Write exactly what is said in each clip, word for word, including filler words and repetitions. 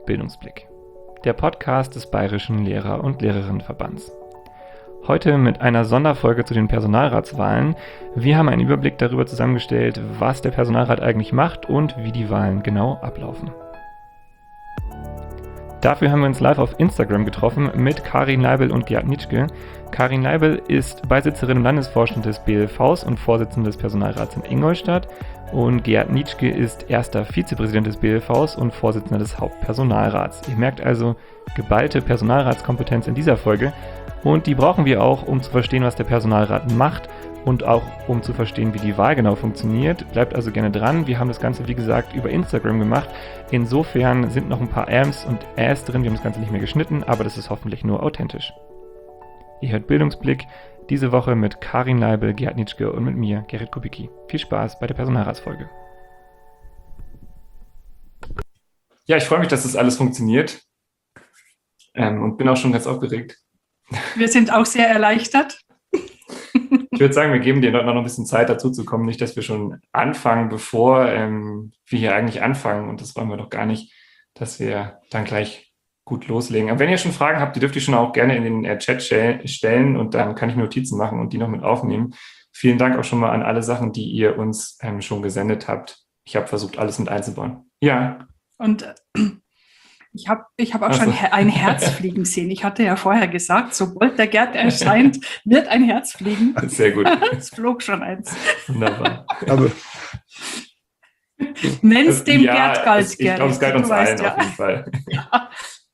Bildungsblick, der Podcast des Bayerischen Lehrer- und Lehrerinnenverbands. Heute mit einer Sonderfolge zu den Personalratswahlen. Wir haben einen Überblick darüber zusammengestellt, was der Personalrat eigentlich macht und wie die Wahlen genau ablaufen. Dafür haben wir uns live auf Instagram getroffen mit Karin Leibel und Gerd Nitschke. Karin Leibel ist Beisitzerin im Landesvorstand des B L Vs und Vorsitzende des Personalrats in Ingolstadt und Gerd Nitschke ist erster Vizepräsident des B L Vs und Vorsitzender des Hauptpersonalrats. Ihr merkt also geballte Personalratskompetenz in dieser Folge und die brauchen wir auch, um zu verstehen, was der Personalrat macht und auch um zu verstehen, wie die Wahl genau funktioniert. Bleibt also gerne dran. Wir haben das Ganze, wie gesagt, über Instagram gemacht. Insofern sind noch ein paar Ams und Äs drin. Wir haben das Ganze nicht mehr geschnitten, aber das ist hoffentlich nur authentisch. Ihr hört Bildungsblick diese Woche mit Karin Leibel, Gerd Nitschke und mit mir, Gerrit Kubicki. Viel Spaß bei der Personalratsfolge. Ja, ich freue mich, dass das alles funktioniert ähm, und bin auch schon ganz aufgeregt. Wir sind auch sehr erleichtert. Ich würde sagen, wir geben dir noch ein bisschen Zeit dazu zu kommen, nicht, dass wir schon anfangen, bevor ähm, wir hier eigentlich anfangen, und das wollen wir doch gar nicht, dass wir dann gleich gut loslegen. Aber wenn ihr schon Fragen habt, die dürft ihr schon auch gerne in den äh, Chat stellen und dann kann ich Notizen machen und die noch mit aufnehmen. Vielen Dank auch schon mal an alle Sachen, die ihr uns ähm, schon gesendet habt. Ich habe versucht, alles mit einzubauen. Ja. Und äh, ich habe ich hab auch also. schon ein Herz fliegen sehen. Ich hatte ja vorher gesagt, sobald der Gerd erscheint, wird ein Herz fliegen. Sehr gut. Es flog schon eins. Wunderbar. Aber nenn's dem ja, Gerd galt, es, ich glaube, es galt uns allen ja. auf jeden Fall. Ja.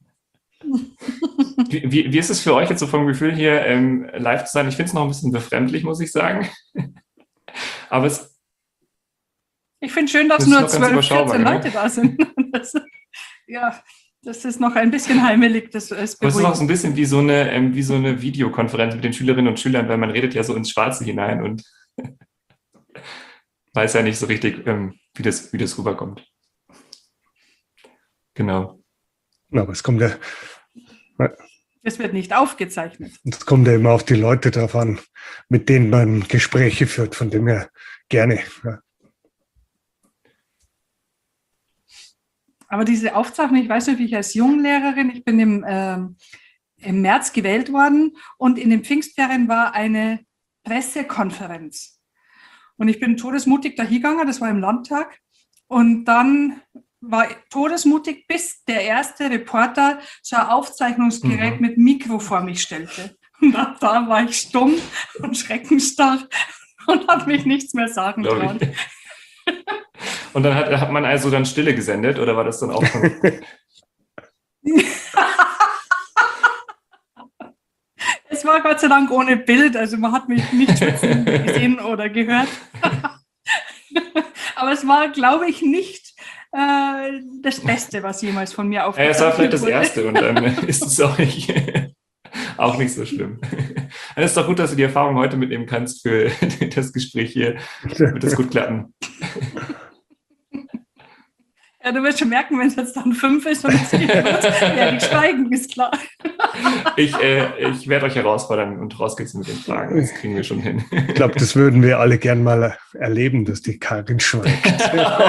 Wie, wie, wie ist es für euch jetzt so vom Gefühl hier ähm, live zu sein? Ich finde es noch ein bisschen befremdlich, muss ich sagen. Aber es Ich finde schön, dass nur zwölf, vierzehn Leute da sind. Das, ja, das ist noch ein bisschen heimelig. Das ist Aber es ist noch so ein bisschen wie so eine, ähm, wie so eine Videokonferenz mit den Schülerinnen und Schülern, weil man redet ja so ins Schwarze hinein und weiß ja nicht so richtig, ähm, wie, das, wie das rüberkommt. Genau. Aber es kommt ja... Es wird nicht aufgezeichnet. Es kommt ja immer auf die Leute drauf an, mit denen man Gespräche führt, von dem her gerne. Ja. Aber diese Aufzeichnung, ich weiß nicht, wie ich als Junglehrerin, ich bin im, ähm, im März gewählt worden und in den Pfingstferien war eine Pressekonferenz. Und ich bin todesmutig dahingegangen, das war im Landtag. Und dann war todesmutig, bis der erste Reporter so ein Aufzeichnungsgerät mhm. mit Mikro vor mich stellte. Und da, da war ich stumm und schreckenstarr und habe mich nichts mehr sagen trauen. Und dann hat, hat man also dann Stille gesendet, oder war das dann auch schon? Es war Gott sei Dank ohne Bild, also man hat mich nicht gesehen oder gehört. Aber es war, glaube ich, nicht äh, das Beste, was jemals von mir aufgezeichnet wurde. Ja, es war vielleicht das Erste und dann ist es auch nicht, auch nicht so schlimm. Dann ist doch gut, dass du die Erfahrung heute mitnehmen kannst für das Gespräch hier. Wird das gut klappen. Ja, du wirst schon merken, wenn es jetzt dann fünf ist und es geht los, werde ich steigen, ist klar. Ich, äh, ich werde euch herausfordern und raus geht's mit den Fragen. Das kriegen wir schon hin. Ich glaube, das würden wir alle gern mal erleben, dass die Karin schweigt.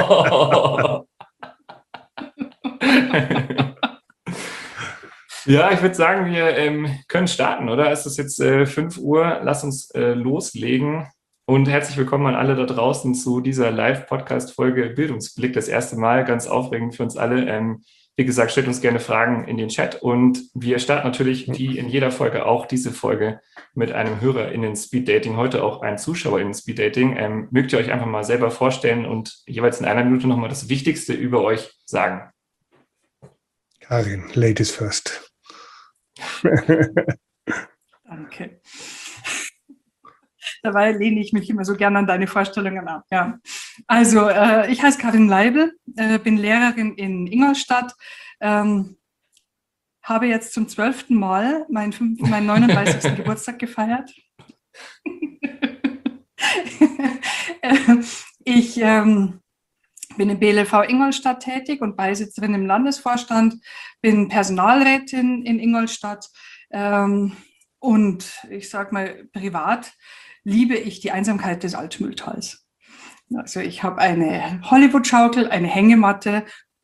Ja, ich würde sagen, wir ähm, können starten, oder? Es ist jetzt äh, fünf Uhr. Lass uns äh, loslegen. Und herzlich willkommen an alle da draußen zu dieser Live-Podcast-Folge Bildungsblick. Das erste Mal, ganz aufregend für uns alle. Ähm, wie gesagt, stellt uns gerne Fragen in den Chat. Und wir starten natürlich wie in jeder Folge auch diese Folge mit einem HörerInnen-Speed-Dating. Heute auch ein ZuschauerInnen-Speed-Dating. Ähm, mögt ihr euch einfach mal selber vorstellen und jeweils in einer Minute nochmal das Wichtigste über euch sagen? Karin, Ladies first. Danke. Dabei lehne ich mich immer so gerne an deine Vorstellungen ab. Ja. Also äh, ich heiße Karin Leibel, äh, bin Lehrerin in Ingolstadt, ähm, habe jetzt zum zwölften Mal meinen, meinen neununddreißigsten Geburtstag gefeiert. Ich ähm, bin im B L V Ingolstadt tätig und Beisitzerin im Landesvorstand, bin Personalrätin in Ingolstadt ähm, und ich sage mal privat liebe ich die Einsamkeit des Altmühltals. Also ich habe eine Hollywood-Schaukel, eine Hängematte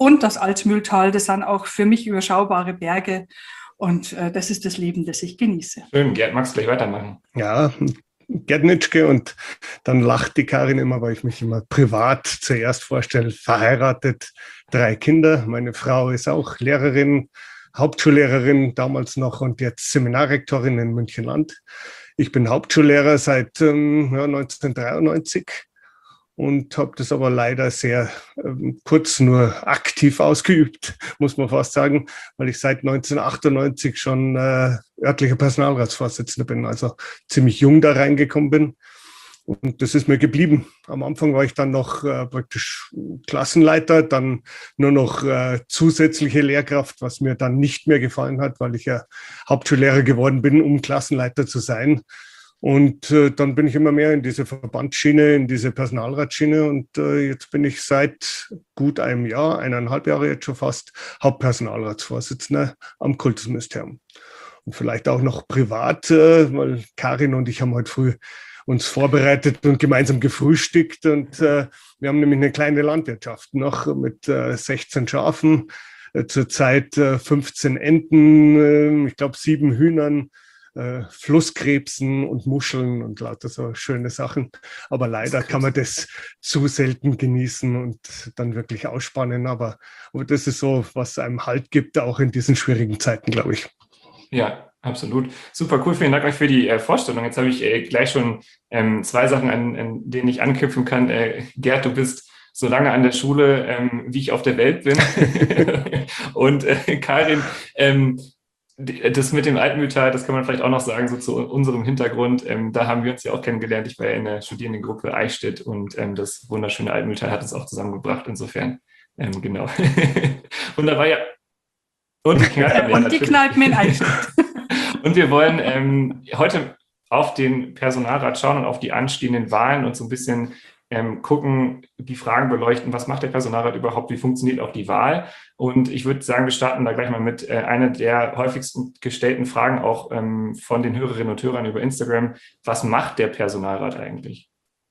und das Altmühltal. Das sind auch für mich überschaubare Berge. Und äh, das ist das Leben, das ich genieße. Schön, Gerd, magst du gleich weitermachen? Ja, Gerd Nitschke, und dann lacht die Karin immer, weil ich mich immer privat zuerst vorstelle. Verheiratet, drei Kinder. Meine Frau ist auch Lehrerin, Hauptschullehrerin damals noch und jetzt Seminarrektorin in Münchenland. Ich bin Hauptschullehrer seit ähm, ja, neunzehnhundertdreiundneunzig und habe das aber leider sehr ähm, kurz nur aktiv ausgeübt, muss man fast sagen, weil ich seit neunzehnhundertachtundneunzig schon äh, örtlicher Personalratsvorsitzender bin, also ziemlich jung da reingekommen bin. Und das ist mir geblieben. Am Anfang war ich dann noch äh, praktisch Klassenleiter, dann nur noch äh, zusätzliche Lehrkraft, was mir dann nicht mehr gefallen hat, weil ich ja Hauptschullehrer geworden bin, um Klassenleiter zu sein. Und äh, dann bin ich immer mehr in diese Verbandsschiene, in diese Personalratsschiene. Und äh, jetzt bin ich seit gut einem Jahr, eineinhalb Jahre jetzt schon fast, Hauptpersonalratsvorsitzender am Kultusministerium. Und vielleicht auch noch privat, äh, weil Karin und ich haben heute früh uns vorbereitet und gemeinsam gefrühstückt. Und äh, wir haben nämlich eine kleine Landwirtschaft noch mit äh, sechzehn Schafen, äh, zurzeit äh, fünfzehn Enten, äh, ich glaube sieben Hühnern, äh, Flusskrebsen und Muscheln und lauter so schöne Sachen. Aber leider kann man das zu selten genießen und dann wirklich ausspannen. Aber, aber das ist so, was einem Halt gibt, auch in diesen schwierigen Zeiten, glaube ich. Ja, absolut. Super cool. Vielen Dank euch für die äh, Vorstellung. Jetzt habe ich äh, gleich schon ähm, zwei Sachen, an, an denen ich anknüpfen kann. Äh, Gerd, du bist so lange an der Schule, ähm, wie ich auf der Welt bin. Und äh, Karin, ähm, das mit dem Altmühltal, das kann man vielleicht auch noch sagen, so zu unserem Hintergrund. Ähm, da haben wir uns ja auch kennengelernt. Ich war ja in der Studierendengruppe Eichstätt und ähm, das wunderschöne Altmühltal hat uns auch zusammengebracht. Insofern, ähm, genau. Wunderbar, ja. Und die Kneipen, und die Kneipen in Eichstätt. Und wir wollen ähm, heute auf den Personalrat schauen und auf die anstehenden Wahlen und so ein bisschen ähm, gucken, die Fragen beleuchten, was macht der Personalrat überhaupt, wie funktioniert auch die Wahl. Und ich würde sagen, wir starten da gleich mal mit äh, einer der häufigsten gestellten Fragen auch ähm, von den Hörerinnen und Hörern über Instagram. Was macht der Personalrat eigentlich?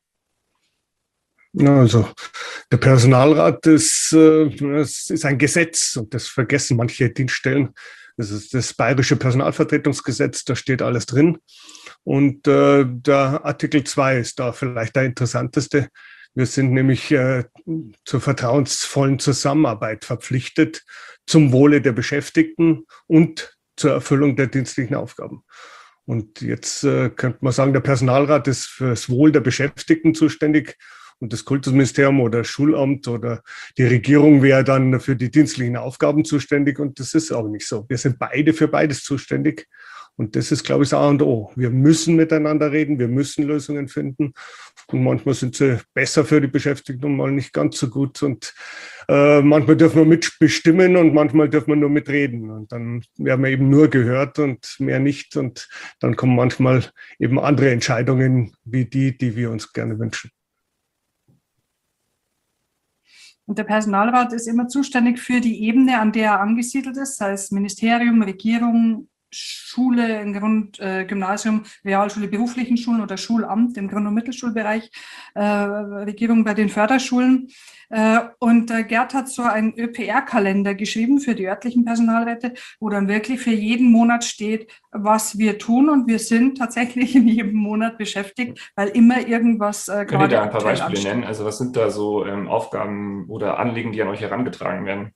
Also der Personalrat ist, äh, das ist ein Gesetz und das vergessen manche Dienststellen. Das ist das Bayerische Personalvertretungsgesetz, da steht alles drin. Und äh, der Artikel zwei ist da vielleicht der interessanteste. Wir sind nämlich äh, zur vertrauensvollen Zusammenarbeit verpflichtet zum Wohle der Beschäftigten und zur Erfüllung der dienstlichen Aufgaben. Und jetzt äh, könnte man sagen, der Personalrat ist für das Wohl der Beschäftigten zuständig. Und das Kultusministerium oder Schulamt oder die Regierung wäre dann für die dienstlichen Aufgaben zuständig. Und das ist auch nicht so. Wir sind beide für beides zuständig. Und das ist, glaube ich, das A und O. Wir müssen miteinander reden, wir müssen Lösungen finden. Und manchmal sind sie besser für die Beschäftigten und mal nicht ganz so gut. Und äh, manchmal dürfen wir mitbestimmen und manchmal dürfen wir nur mitreden. Und dann werden wir eben nur gehört und mehr nicht. Und dann kommen manchmal eben andere Entscheidungen wie die, die wir uns gerne wünschen. Und der Personalrat ist immer zuständig für die Ebene, an der er angesiedelt ist, sei es Ministerium, Regierung, Schule, im Grund, äh, Gymnasium, Realschule, beruflichen Schulen oder Schulamt im Grund- und Mittelschulbereich, äh, Regierung bei den Förderschulen. Äh, und äh, Gerd hat so einen Ö P R-Kalender geschrieben für die örtlichen Personalräte, wo dann wirklich für jeden Monat steht, was wir tun. Und wir sind tatsächlich in jedem Monat beschäftigt, weil immer irgendwas äh, Könnt ihr da ein paar Beispiele ansteht. nennen? Also was sind da so ähm, Aufgaben oder Anliegen, die an euch herangetragen werden?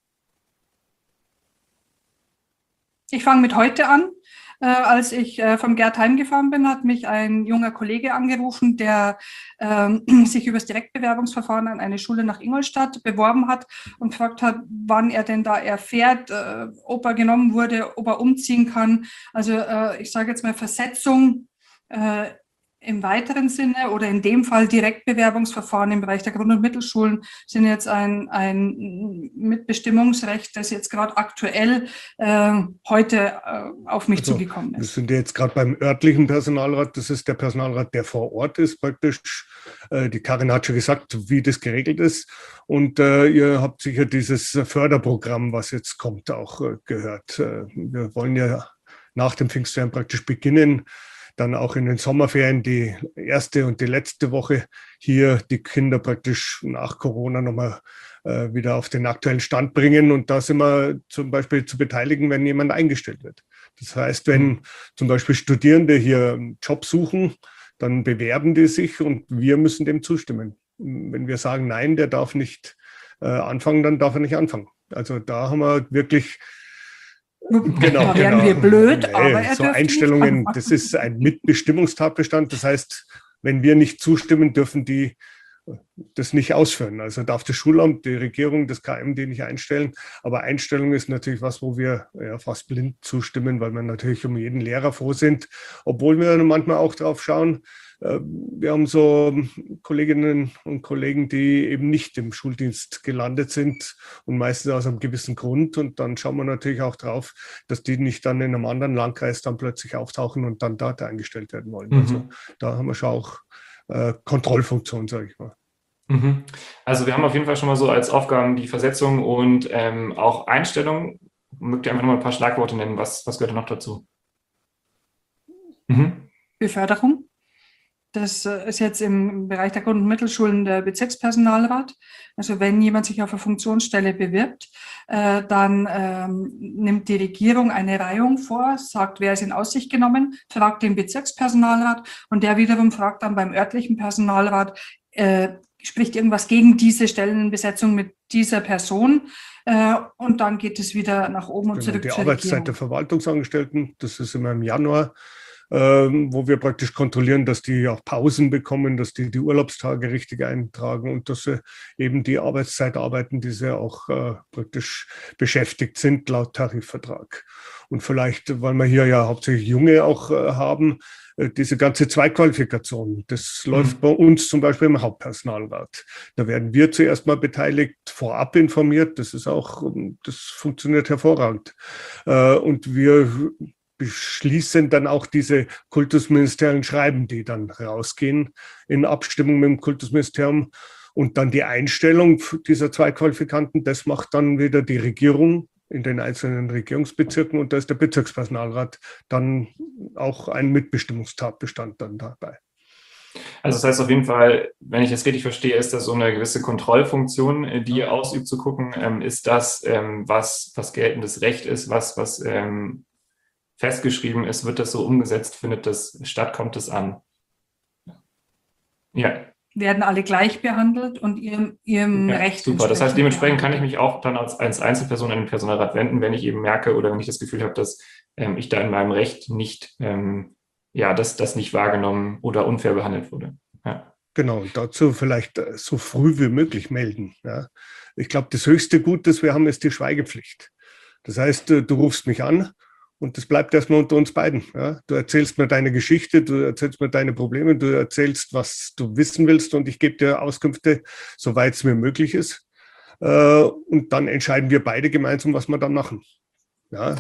Ich fange mit heute an. Äh, als ich äh, vom Gerd heimgefahren bin, hat mich ein junger Kollege angerufen, der äh, sich über das Direktbewerbungsverfahren an eine Schule nach Ingolstadt beworben hat und gefragt hat, wann er denn da erfährt, äh, ob er genommen wurde, ob er umziehen kann. Also äh, ich sage jetzt mal Versetzung äh, im weiteren Sinne oder in dem Fall Direktbewerbungsverfahren im Bereich der Grund- und Mittelschulen sind jetzt ein, ein Mitbestimmungsrecht, das jetzt gerade aktuell äh, heute äh, auf mich also, zugekommen ist. Wir sind jetzt gerade beim örtlichen Personalrat. Das ist der Personalrat, der vor Ort ist praktisch. Äh, die Karin hat schon gesagt, wie das geregelt ist. Und äh, ihr habt sicher dieses Förderprogramm, was jetzt kommt, auch äh, gehört. Äh, wir wollen ja nach dem Pfingstferien praktisch beginnen, dann auch in den Sommerferien die erste und die letzte Woche hier die Kinder praktisch nach Corona nochmal äh, wieder auf den aktuellen Stand bringen und da sind wir zum Beispiel zu beteiligen, wenn jemand eingestellt wird. Das heißt, wenn zum Beispiel Studierende hier einen Job suchen, dann bewerben die sich und wir müssen dem zustimmen. Wenn wir sagen, nein, der darf nicht äh, anfangen, dann darf er nicht anfangen. Also da haben wir wirklich Genau, da wären genau. wir blöd, Nee, aber er so dürfte Einstellungen, nicht das ist ein Mitbestimmungstatbestand. Das heißt, wenn wir nicht zustimmen, dürfen die das nicht ausführen. Also darf das Schulamt, die Regierung, das K M D nicht einstellen. Aber Einstellung ist natürlich was, wo wir ja, fast blind zustimmen, weil wir natürlich um jeden Lehrer froh sind. Obwohl wir manchmal auch drauf schauen, wir haben so Kolleginnen und Kollegen, die eben nicht im Schuldienst gelandet sind und meistens aus einem gewissen Grund. Und dann schauen wir natürlich auch drauf, dass die nicht dann in einem anderen Landkreis dann plötzlich auftauchen und dann dort eingestellt werden wollen. Mhm. Also da haben wir schon auch äh, Kontrollfunktion, sage ich mal. Mhm. Also wir haben auf jeden Fall schon mal so als Aufgaben die Versetzung und ähm, auch Einstellung. Mögt ihr einfach noch mal ein paar Schlagworte nennen? Was, was gehört da noch dazu? Mhm. Beförderung. Das ist jetzt im Bereich der Grund- und Mittelschulen der Bezirkspersonalrat. Also wenn jemand sich auf eine Funktionsstelle bewirbt, äh, dann ähm, nimmt die Regierung eine Reihung vor, sagt, wer ist in Aussicht genommen, fragt den Bezirkspersonalrat und der wiederum fragt dann beim örtlichen Personalrat, äh, spricht irgendwas gegen diese Stellenbesetzung mit dieser Person äh, und dann geht es wieder nach oben und genau, zurück die zur Arbeitszeit Regierung. der Verwaltungsangestellten, das ist immer im Januar. Ähm, wo wir praktisch kontrollieren, dass die auch Pausen bekommen, dass die die Urlaubstage richtig eintragen und dass sie eben die Arbeitszeit arbeiten, die sie auch äh, praktisch beschäftigt sind laut Tarifvertrag. Und vielleicht, weil wir hier ja hauptsächlich Junge auch äh, haben, äh, diese ganze Zweitqualifikation, das mhm. läuft bei uns zum Beispiel im Hauptpersonalrat. Da werden wir zuerst mal beteiligt, vorab informiert, das ist auch, das funktioniert hervorragend. Äh, und wir beschließen dann auch diese kultusministeriellen Schreiben, die dann rausgehen in Abstimmung mit dem Kultusministerium. Und dann die Einstellung dieser zwei Qualifikanten, das macht dann wieder die Regierung in den einzelnen Regierungsbezirken und da ist der Bezirkspersonalrat dann auch ein Mitbestimmungstatbestand dann dabei. Also das heißt auf jeden Fall, wenn ich das richtig verstehe, ist das so eine gewisse Kontrollfunktion, die ihr ausübt, zu gucken, ähm, ist das, ähm, was, was geltendes Recht ist, was, was ähm, festgeschrieben ist, wird das so umgesetzt, findet das statt, kommt es an? Ja. Werden alle gleich behandelt und ihrem, ihrem ja, Recht super. Das heißt, dementsprechend kann ich mich auch dann als, als Einzelperson an den Personalrat wenden, wenn ich eben merke oder wenn ich das Gefühl habe, dass ähm, ich da in meinem Recht nicht, ähm, ja, dass das nicht wahrgenommen oder unfair behandelt wurde. Ja. Genau, und dazu vielleicht so früh wie möglich melden. Ja. Ich glaube, das höchste Gut, das wir haben, ist die Schweigepflicht. Das heißt, du rufst mich an, und das bleibt erstmal unter uns beiden. Ja? Du erzählst mir deine Geschichte, du erzählst mir deine Probleme, du erzählst, was du wissen willst und ich gebe dir Auskünfte, soweit es mir möglich ist. Äh, und dann entscheiden wir beide gemeinsam, was wir dann machen. Ja.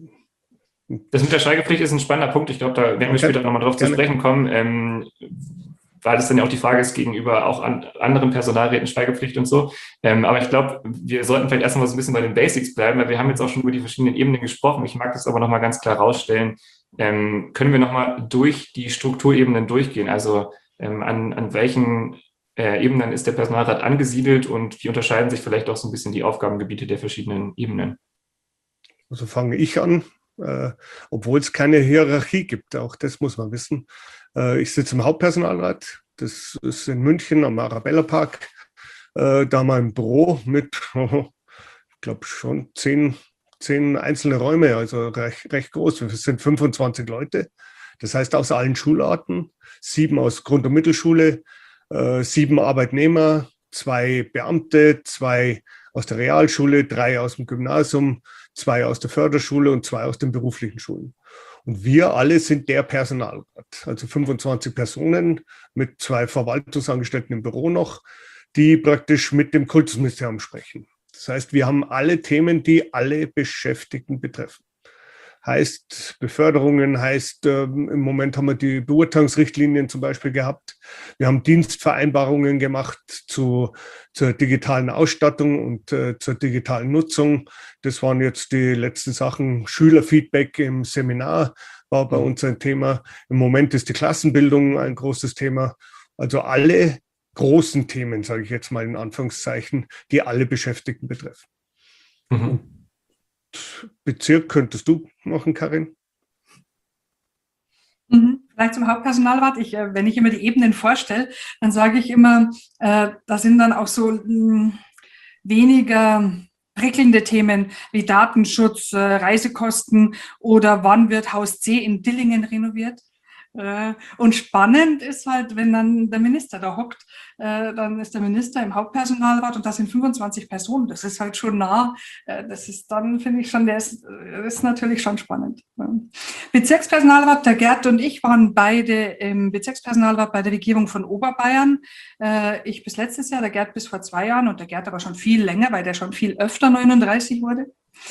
Das mit der Schweigepflicht ist ein spannender Punkt. Ich glaube, da werden wir okay. später nochmal drauf Gerne. zu sprechen kommen, ähm, weil das dann ja auch die Frage ist gegenüber auch an anderen Personalräten, Schweigepflicht und so. Ähm, aber ich glaube, wir sollten vielleicht erstmal so ein bisschen bei den Basics bleiben, weil wir haben jetzt auch schon über die verschiedenen Ebenen gesprochen. Ich mag das aber nochmal ganz klar rausstellen. Ähm, können wir nochmal durch die Strukturebenen durchgehen? Also ähm, an, an welchen äh, Ebenen ist der Personalrat angesiedelt und wie unterscheiden sich vielleicht auch so ein bisschen die Aufgabengebiete der verschiedenen Ebenen? Also fange ich an. Äh, obwohl es keine Hierarchie gibt, auch das muss man wissen. Äh, ich sitze im Hauptpersonalrat, das ist in München am Arabella Park, äh, da mal im Büro mit, oh, ich glaube schon zehn, zehn einzelne Räume, also recht, recht groß. Wir sind fünfundzwanzig Leute, das heißt aus allen Schularten, sieben aus Grund- und Mittelschule, äh, sieben Arbeitnehmer, zwei Beamte, zwei aus der Realschule, drei aus dem Gymnasium, zwei aus der Förderschule und zwei aus den beruflichen Schulen. Und wir alle sind der Personalrat, also fünfundzwanzig Personen mit zwei Verwaltungsangestellten im Büro noch, die praktisch mit dem Kultusministerium sprechen. Das heißt, wir haben alle Themen, die alle Beschäftigten betreffen. Heißt Beförderungen, heißt ähm, im Moment haben wir die Beurteilungsrichtlinien zum Beispiel gehabt. Wir haben Dienstvereinbarungen gemacht zu, zur digitalen Ausstattung und äh, zur digitalen Nutzung. Das waren jetzt die letzten Sachen. Schülerfeedback im Seminar war bei uns ein Thema. Im Moment ist die Klassenbildung ein großes Thema. Also alle großen Themen, sage ich jetzt mal in Anführungszeichen, die alle Beschäftigten betreffen. Mhm. Bezirk könntest du machen, Karin? Mhm. Vielleicht zum Hauptpersonalrat. Ich, äh, wenn ich immer die Ebenen vorstelle, dann sage ich immer, äh, da sind dann auch so mh, weniger prickelnde Themen wie Datenschutz, äh, Reisekosten oder wann wird Haus C in Dillingen renoviert. Äh, und spannend ist halt, wenn dann der Minister da hockt, äh, dann ist der Minister im Hauptpersonalrat und das sind fünfundzwanzig Personen. Das ist halt schon nah. Äh, das ist dann, finde ich schon, der ist, das ist natürlich schon spannend. Bezirkspersonalrat, der Gerd und ich waren beide im Bezirkspersonalrat bei der Regierung von Oberbayern. Äh, ich bis letztes Jahr, der Gerd bis vor zwei Jahren und der Gerd aber schon viel länger, weil der schon viel öfter neununddreißig wurde.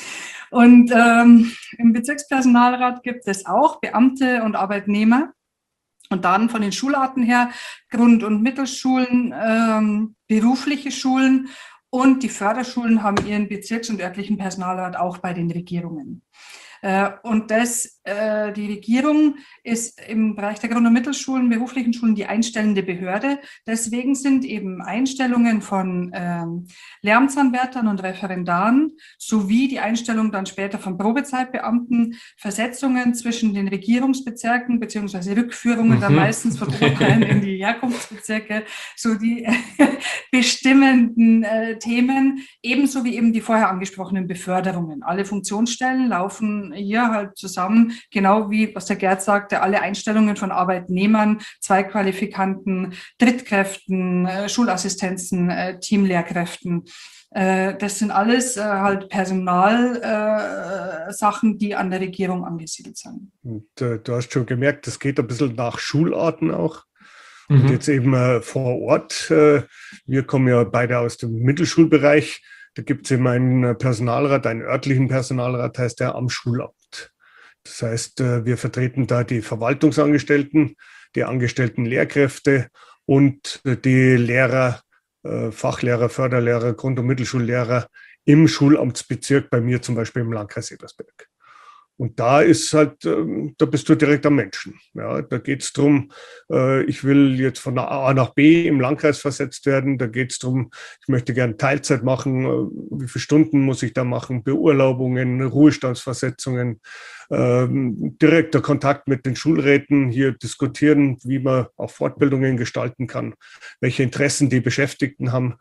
Und ähm, im Bezirkspersonalrat gibt es auch Beamte und Arbeitnehmer. Und dann von den Schularten her Grund- und Mittelschulen, ähm, berufliche Schulen und die Förderschulen haben ihren Bezirks- und örtlichen Personalrat auch bei den Regierungen. Äh, und das, äh, die Regierung ist im Bereich der Grund- und Mittelschulen, beruflichen Schulen die einstellende Behörde. Deswegen sind eben Einstellungen von ähm, Lehramtsanwärtern und Referendaren sowie die Einstellung dann später von Probezeitbeamten, Versetzungen zwischen den Regierungsbezirken beziehungsweise Rückführungen mhm. dann meistens von Oberbayern in die Herkunftsbezirke, so die äh, bestimmenden äh, Themen, ebenso wie eben die vorher angesprochenen Beförderungen. Alle Funktionsstellen laufen hier halt zusammen, genau wie, was der Gerd sagte, alle Einstellungen von Arbeitnehmern, Zweigqualifikanten, Drittkräften, äh, Schulassistenzen, äh, Teamlehrkräften. Äh, das sind alles äh, halt Personalsachen, äh, die an der Regierung angesiedelt sind. Und, äh, du hast schon gemerkt, das geht ein bisschen nach Schularten auch. Mhm. Und jetzt eben äh, vor Ort, äh, wir kommen ja beide aus dem Mittelschulbereich. Da gibt es eben einen Personalrat, einen örtlichen Personalrat, heißt der am Schulamt. Das heißt, wir vertreten da die Verwaltungsangestellten, die angestellten Lehrkräfte und die Lehrer, Fachlehrer, Förderlehrer, Grund- und Mittelschullehrer im Schulamtsbezirk, bei mir zum Beispiel im Landkreis Ebersberg. Und da ist halt, da bist du direkt am Menschen. Ja, da geht es darum, ich will jetzt von A nach B im Landkreis versetzt werden. Da geht es darum, ich möchte gerne Teilzeit machen. Wie viele Stunden muss ich da machen? Beurlaubungen, Ruhestandsversetzungen, direkter Kontakt mit den Schulräten, hier diskutieren, wie man auch Fortbildungen gestalten kann, welche Interessen die Beschäftigten haben.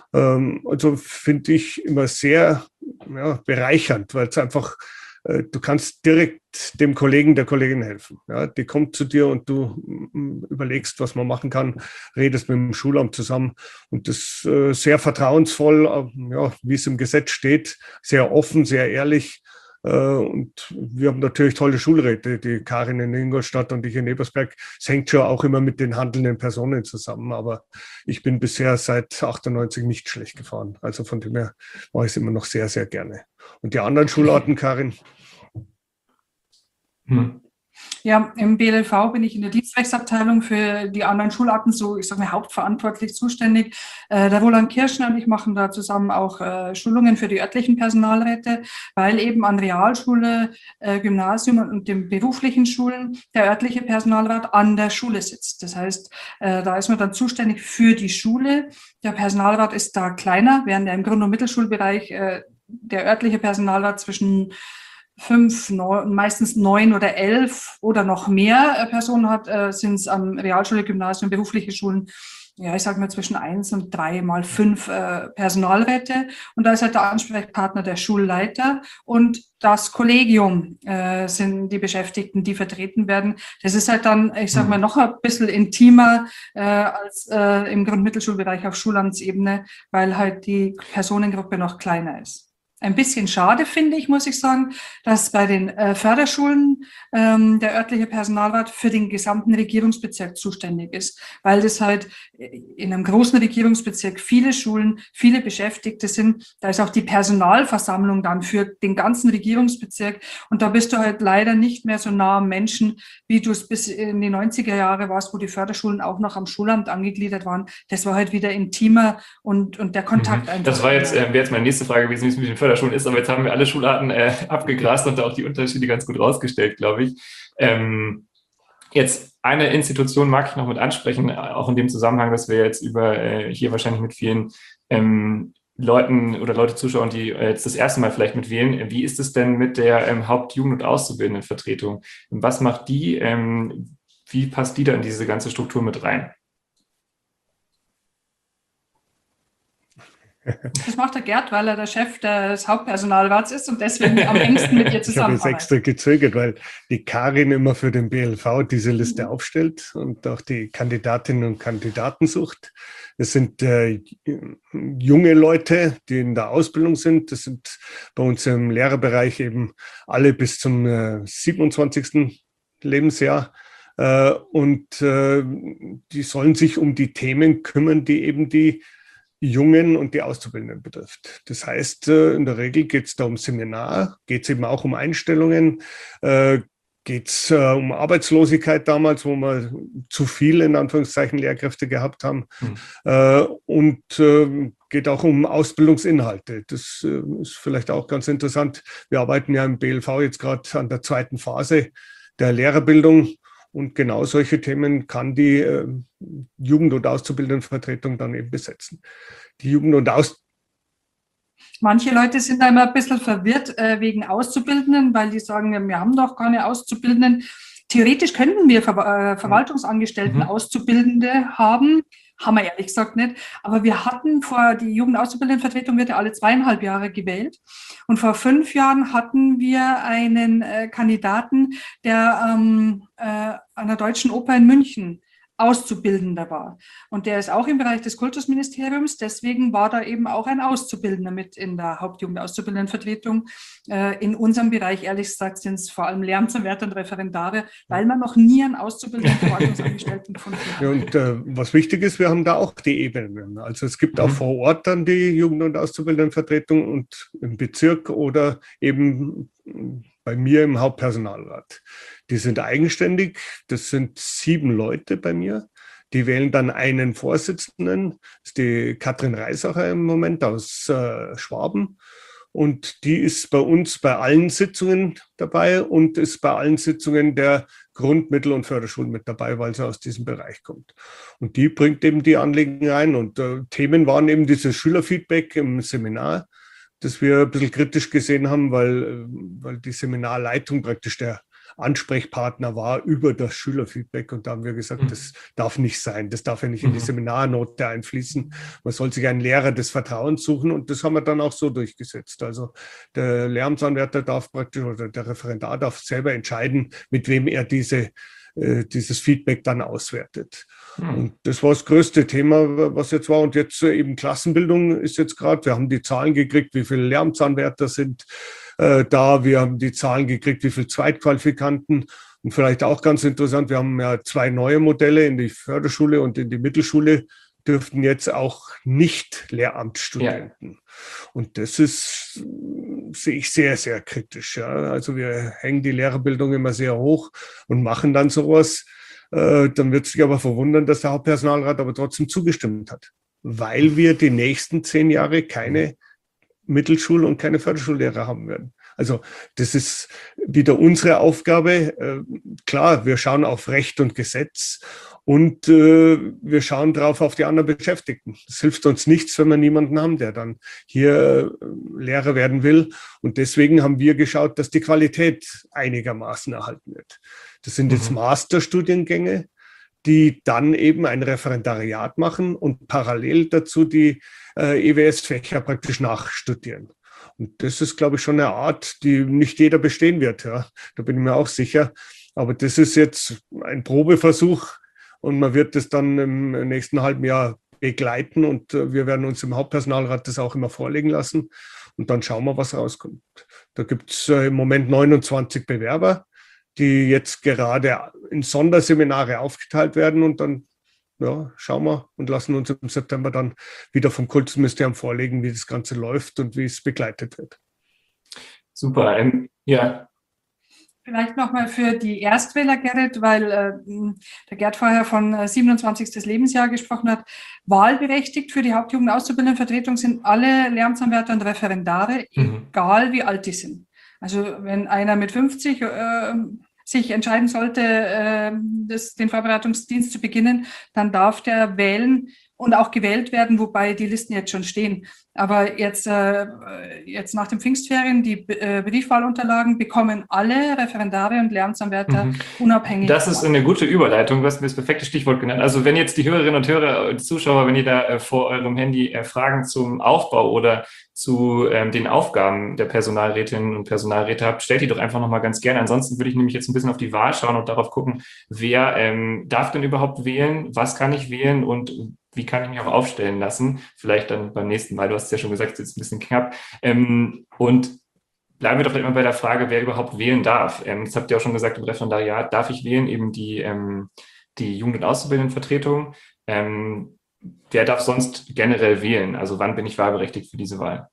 Also finde ich immer sehr ja, bereichernd, weil es einfach du kannst direkt dem Kollegen, der Kollegin helfen. Ja, die kommt zu dir und du überlegst, was man machen kann, redest mit dem Schulamt zusammen und das äh, sehr vertrauensvoll, äh, ja, wie es im Gesetz steht, sehr offen, sehr ehrlich. Äh, und wir haben natürlich tolle Schulräte, die Karin in Ingolstadt und ich in Ebersberg. Es hängt schon auch immer mit den handelnden Personen zusammen, aber ich bin bisher seit achtundneunzig nicht schlecht gefahren. Also von dem her mache ich es immer noch sehr, sehr gerne. Und die anderen Schularten, Karin? Hm. Ja, im B L L V bin ich in der Dienstrechtsabteilung für die anderen Schularten so, ich sage mal, hauptverantwortlich zuständig. Äh, der Roland Kirschner und ich machen da zusammen auch äh, Schulungen für die örtlichen Personalräte, weil eben an Realschule, äh, Gymnasium und den beruflichen Schulen der örtliche Personalrat an der Schule sitzt. Das heißt, äh, da ist man dann zuständig für die Schule. Der Personalrat ist da kleiner, während er im Grund- und Mittelschulbereich äh, der örtliche Personalrat zwischen fünf, neun, meistens neun oder elf oder noch mehr Personen hat, äh, sind es am Realschule, Gymnasium, berufliche Schulen, ja, ich sage mal zwischen eins und drei mal fünf äh, Personalräte. Und da ist halt der Ansprechpartner der Schulleiter und das Kollegium äh, sind die Beschäftigten, die vertreten werden. Das ist halt dann, ich sage mal, noch ein bisschen intimer äh, als äh, im Grund- und Mittelschulbereich auf Schulamtsebene, weil halt die Personengruppe noch kleiner ist. Ein bisschen schade finde ich, muss ich sagen, dass bei den äh, Förderschulen ähm, der örtliche Personalrat für den gesamten Regierungsbezirk zuständig ist, weil das halt in einem großen Regierungsbezirk viele Schulen, viele Beschäftigte sind. Da ist auch die Personalversammlung dann für den ganzen Regierungsbezirk und da bist du halt leider nicht mehr so nah am Menschen, wie du es bis in die neunziger Jahre warst, wo die Förderschulen auch noch am Schulamt angegliedert waren. Das war halt wieder intimer und, und der Kontakt mhm. einfach. Das war jetzt, äh, wäre jetzt meine nächste Frage gewesen, wie es mit den Förderschulen ist, aber jetzt haben wir alle Schularten äh, abgegrast und da auch die Unterschiede ganz gut rausgestellt, glaube ich. Ähm, Jetzt eine Institution mag ich noch mit ansprechen, auch in dem Zusammenhang, dass wir jetzt über äh, hier wahrscheinlich mit vielen ähm, Leuten oder Leute zuschauen, die äh, jetzt das erste Mal vielleicht mitwählen. Wie ist es denn mit der ähm, Hauptjugend- und Auszubildendenvertretung? Was macht die? Ähm, wie passt die da in diese ganze Struktur mit rein? Das macht der Gerd, weil er der Chef des Hauptpersonalrats ist und deswegen am engsten mit dir Ich habe jetzt zusammenarbeitet. extra gezögert, weil die Karin immer für den B L V diese Liste mhm. aufstellt und auch die Kandidatinnen und Kandidaten sucht. Das sind äh, junge Leute, die in der Ausbildung sind. Das sind bei uns im Lehrerbereich eben alle bis zum äh, siebenundzwanzigsten Lebensjahr. Äh, und äh, die sollen sich um die Themen kümmern, die eben die Jungen und die Auszubildenden betrifft. Das heißt, in der Regel geht es da um Seminar, geht es eben auch um Einstellungen, geht es um Arbeitslosigkeit damals, wo wir zu viele, in Anführungszeichen, Lehrkräfte gehabt haben, mhm. und geht auch um Ausbildungsinhalte. Das ist vielleicht auch ganz interessant. Wir arbeiten ja im B L V jetzt gerade an der zweiten Phase der Lehrerbildung. Und genau solche Themen kann die äh, Jugend- und Auszubildendenvertretung dann eben besetzen. Die Jugend- und Aus Manche Leute sind da immer ein bisschen verwirrt äh, wegen Auszubildenden, weil die sagen, wir haben doch keine Auszubildenden. Theoretisch könnten wir Ver äh, Verwaltungsangestellten mhm. Auszubildende haben. Haben wir ehrlich gesagt nicht. Aber wir hatten vor, die Jugend-Auszubildendenvertretung wird ja alle zweieinhalb Jahre gewählt. Und vor fünf Jahren hatten wir einen äh, Kandidaten, der ähm, äh, an der Deutschen Oper in München Auszubildender war. Und der ist auch im Bereich des Kultusministeriums, deswegen war da eben auch ein Auszubildender mit in der Hauptjugend-Auszubildendenvertretung. Äh, in unserem Bereich, ehrlich gesagt, sind es vor allem Lehramtsanwärter und Referendare, weil man noch nie einen auszubildenden Verwaltungsangestellten gefunden hat. Ja, und äh, was wichtig ist, wir haben da auch die Ebenen. Also es gibt auch vor Ort dann die Jugend- und Auszubildendenvertretung und im Bezirk oder eben bei mir im Hauptpersonalrat. Die sind eigenständig, das sind sieben Leute bei mir. Die wählen dann einen Vorsitzenden, das ist die Katrin Reisacher im Moment aus äh, Schwaben. Und die ist bei uns bei allen Sitzungen dabei und ist bei allen Sitzungen der Grund-, Mittel- und Förderschulen mit dabei, weil sie aus diesem Bereich kommt. Und die bringt eben die Anliegen rein. Und äh, Themen waren eben dieses Schülerfeedback im Seminar, das wir ein bisschen kritisch gesehen haben, weil, weil die Seminarleitung praktisch der Ansprechpartner war über das Schülerfeedback. Und da haben wir gesagt, das darf nicht sein. Das darf ja nicht in die Seminarnote einfließen. Man soll sich einen Lehrer des Vertrauens suchen. Und das haben wir dann auch so durchgesetzt. Also der Lehramtsanwärter darf praktisch, oder der Referendar darf selber entscheiden, mit wem er diese dieses Feedback dann auswertet. Hm. Und das war das größte Thema, was jetzt war. Und jetzt eben Klassenbildung ist jetzt gerade, wir haben die Zahlen gekriegt, wie viele Lehramtsanwärter sind äh, da, wir haben die Zahlen gekriegt, wie viele Zweitqualifikanten. Und vielleicht auch ganz interessant, wir haben ja zwei neue Modelle in die Förderschule und in die Mittelschule, dürften jetzt auch nicht Lehramtsstudenten. Ja. Und das ist, sehe ich sehr, sehr kritisch. Ja. Also wir hängen die Lehrerbildung immer sehr hoch und machen dann sowas. Äh, dann wird sich aber verwundern, dass der Hauptpersonalrat aber trotzdem zugestimmt hat. Weil wir die nächsten zehn Jahre keine Mittelschul- und keine Förderschullehrer haben werden. Also das ist wieder unsere Aufgabe. Äh, klar, wir schauen auf Recht und Gesetz und äh, wir schauen drauf auf die anderen Beschäftigten. Das hilft uns nichts, wenn wir niemanden haben, der dann hier äh, Lehrer werden will. Und deswegen haben wir geschaut, dass die Qualität einigermaßen erhalten wird. Das sind jetzt mhm. Masterstudiengänge, die dann eben ein Referendariat machen und parallel dazu die äh, E W S-Fächer praktisch nachstudieren. Und das ist, glaube ich, schon eine Art, die nicht jeder bestehen wird. Ja. Da bin ich mir auch sicher. Aber das ist jetzt ein Probeversuch und man wird das dann im nächsten halben Jahr begleiten und wir werden uns im Hauptpersonalrat das auch immer vorlegen lassen und dann schauen wir, was rauskommt. Da gibt es im Moment neunundzwanzig Bewerber, die jetzt gerade in Sonderseminare aufgeteilt werden und dann ja, schauen wir und lassen uns im September dann wieder vom Kultusministerium vorlegen, wie das Ganze läuft und wie es begleitet wird. Super, ähm, ja. Vielleicht nochmal für die Erstwähler, Gerrit, weil äh, der Gerd vorher von äh, siebenundzwanzigsten Lebensjahr gesprochen hat. Wahlberechtigt für die Hauptjugend-Auszubildendenvertretung sind alle Lehramtsanwärter und Referendare, mhm. egal wie alt die sind. Also wenn einer mit fünfzig äh, sich entscheiden sollte, äh, das, den Vorbereitungsdienst zu beginnen, dann darf der wählen und auch gewählt werden, wobei die Listen jetzt schon stehen. Aber jetzt, äh, jetzt nach den Pfingstferien, die äh, Briefwahlunterlagen bekommen alle Referendare und Lehramtsanwärter Mhm. unabhängig. Das ist eine gute Überleitung, du hast mir das perfekte Stichwort genannt. Also wenn jetzt die Hörerinnen und Hörer, die Zuschauer, wenn ihr da äh, vor eurem Handy äh, Fragen zum Aufbau oder zu ähm, den Aufgaben der Personalrätinnen und Personalräte habt, stellt die doch einfach nochmal ganz gerne. Ansonsten würde ich nämlich jetzt ein bisschen auf die Wahl schauen und darauf gucken, wer ähm, darf denn überhaupt wählen, was kann ich wählen und wie kann ich mich auch aufstellen lassen? Vielleicht dann beim nächsten Mal, du hast es ja schon gesagt, es ist ein bisschen knapp. Ähm, und bleiben wir doch immer bei der Frage, wer überhaupt wählen darf. Ähm, das habt ihr auch schon gesagt, im Referendariat darf ich wählen, eben die, ähm, die Jugend- und Auszubildendenvertretung. Ähm, wer darf sonst generell wählen? Also wann bin ich wahlberechtigt für diese Wahl?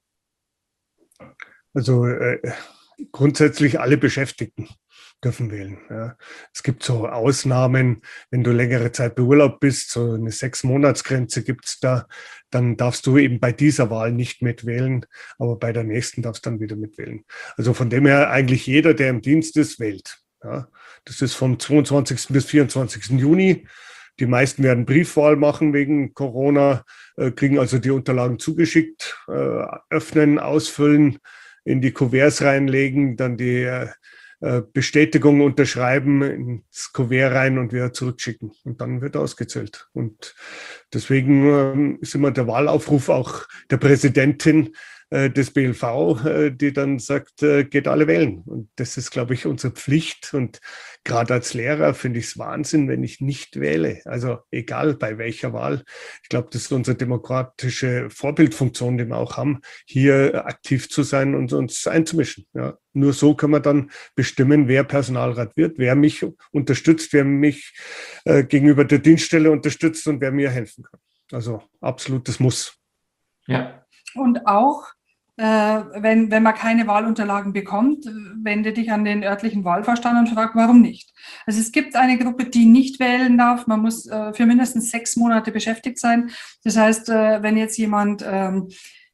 Also äh, grundsätzlich alle Beschäftigten dürfen wählen. Ja. Es gibt so Ausnahmen, wenn du längere Zeit beurlaubt bist, so eine Sechs-Monats-Grenze gibt es da, dann darfst du eben bei dieser Wahl nicht mitwählen, aber bei der nächsten darfst du dann wieder mitwählen. Also von dem her eigentlich jeder, der im Dienst ist, wählt. Ja. Das ist vom zweiundzwanzigsten bis vierundzwanzigsten Juni. Die meisten werden Briefwahl machen wegen Corona, äh, kriegen also die Unterlagen zugeschickt, äh, öffnen, ausfüllen, in die Kuverts reinlegen, dann die äh, Bestätigung unterschreiben, ins Kuvert rein und wieder zurückschicken. Und dann wird ausgezählt. Und deswegen ähm, ist immer der Wahlaufruf auch der Präsidentin äh, des B L V, äh, die dann sagt, äh, geht alle wählen. Und das ist, glaube ich, unsere Pflicht. Und gerade als Lehrer finde ich es Wahnsinn, wenn ich nicht wähle. Also egal bei welcher Wahl. Ich glaube, das ist unsere demokratische Vorbildfunktion, die wir auch haben, hier aktiv zu sein und uns einzumischen. Ja. Nur so können wir dann bestimmen, wer Personalrat wird, wer mich unterstützt, wer mich äh, gegenüber der Dienststelle unterstützt und wer mir helfen kann. Also absolutes Muss. Ja. Und auch, äh, wenn, wenn man keine Wahlunterlagen bekommt, wende dich an den örtlichen Wahlvorstand und frag, warum nicht. Also es gibt eine Gruppe, die nicht wählen darf. Man muss äh, für mindestens sechs Monate beschäftigt sein. Das heißt, äh, wenn jetzt jemand ähm,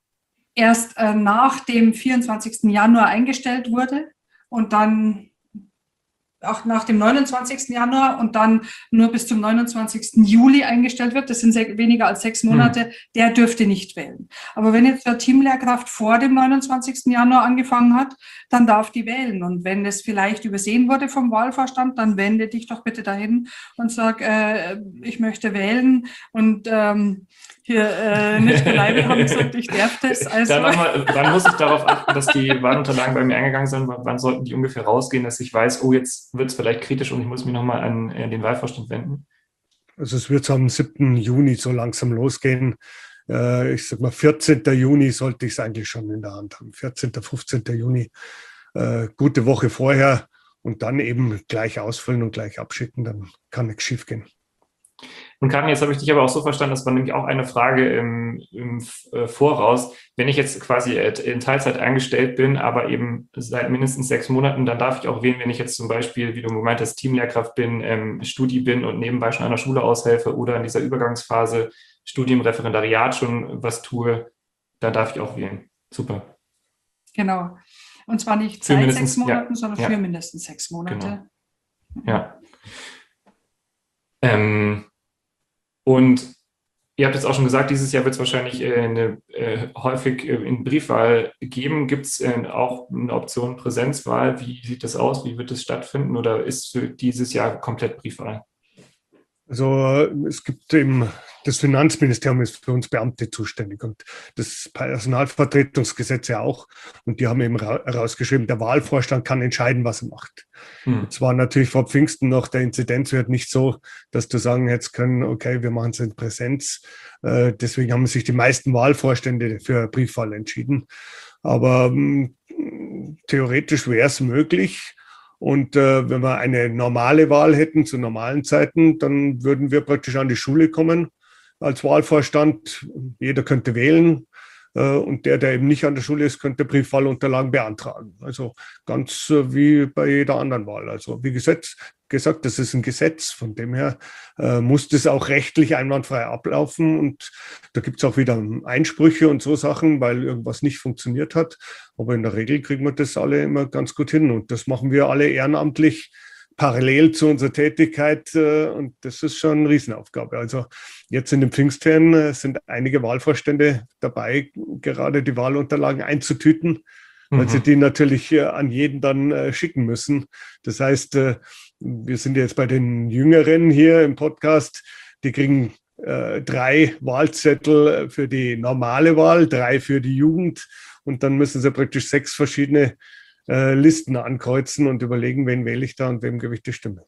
erst äh, nach dem vierundzwanzigsten Januar eingestellt wurde und dann auch nach dem neunundzwanzigsten Januar und dann nur bis zum neunundzwanzigsten Juli eingestellt wird, das sind weniger als sechs Monate, hm. der dürfte nicht wählen. Aber wenn jetzt der Teamlehrkraft vor dem neunundzwanzigsten Januar angefangen hat, dann darf die wählen. Und wenn es vielleicht übersehen wurde vom Wahlvorstand, dann wende dich doch bitte dahin und sag, äh, ich möchte wählen. Und ähm, hier äh, Nitschke Leibel haben gesagt, ich darf das. Also. Dann nochmal, wann muss ich darauf achten, dass die Wahlunterlagen bei mir eingegangen sind? Wann sollten die ungefähr rausgehen, dass ich weiß, oh, jetzt wird es vielleicht kritisch und ich muss mich nochmal an äh, den Wahlvorstand wenden? Also es wird am siebten Juni so langsam losgehen. Äh, ich sag mal, vierzehnten Juni sollte ich es eigentlich schon in der Hand haben. vierzehnten, fünfzehnten Juni, äh, gute Woche vorher und dann eben gleich ausfüllen und gleich abschicken, dann kann nichts schief gehen. Und Karin, jetzt habe ich dich aber auch so verstanden, das war nämlich auch eine Frage im, im äh, Voraus. Wenn ich jetzt quasi in Teilzeit angestellt bin, aber eben seit mindestens sechs Monaten, dann darf ich auch wählen, wenn ich jetzt zum Beispiel, wie du gemeint hast, Teamlehrkraft bin, ähm, Studi bin und nebenbei schon an der Schule aushelfe oder in dieser Übergangsphase Studium, Referendariat schon was tue, dann darf ich auch wählen. Super. Genau. Und zwar nicht seit sechs Monaten, ja, sondern ja. für mindestens sechs Monate. Genau. Ja. Ähm, und ihr habt jetzt auch schon gesagt, dieses Jahr wird es wahrscheinlich äh, eine, äh, häufig äh, in Briefwahl geben. Gibt es äh, auch eine Option Präsenzwahl? Wie sieht das aus? Wie wird es stattfinden? Oder ist für dieses Jahr komplett Briefwahl? Also es gibt eben, das Finanzministerium ist für uns Beamte zuständig und das Personalvertretungsgesetz ja auch. Und die haben eben herausgeschrieben, der Wahlvorstand kann entscheiden, was er macht. Hm. Jetzt war natürlich vor Pfingsten noch der Inzidenzwert nicht so, dass du sagen hättest können, okay, wir machen es in Präsenz. Äh, deswegen haben sich die meisten Wahlvorstände für Briefwahl entschieden. Aber ähm, theoretisch wäre es möglich. Und äh, wenn wir eine normale Wahl hätten zu normalen Zeiten, dann würden wir praktisch an die Schule kommen als Wahlvorstand. Jeder könnte wählen äh, und der, der eben nicht an der Schule ist, könnte Briefwahlunterlagen beantragen. Also ganz äh, wie bei jeder anderen Wahl. Also wie Gesetz, gesagt, das ist ein Gesetz. Von dem her äh, muss das auch rechtlich einwandfrei ablaufen. Und da gibt es auch wieder Einsprüche und so Sachen, weil irgendwas nicht funktioniert hat. Aber in der Regel kriegen wir das alle immer ganz gut hin. Und das machen wir alle ehrenamtlich parallel zu unserer Tätigkeit äh, und das ist schon eine Riesenaufgabe. Also jetzt in den Pfingstferien äh, sind einige Wahlvorstände dabei, gerade die Wahlunterlagen einzutüten, weil mhm. sie die natürlich äh, an jeden dann äh, schicken müssen. Das heißt, äh, wir sind jetzt bei den Jüngeren hier im Podcast, die kriegen äh, drei Wahlzettel für die normale Wahl, drei für die Jugend und dann müssen sie praktisch sechs verschiedene äh, Listen ankreuzen und überlegen, wen wähle ich da und wem gebe ich die Stimme.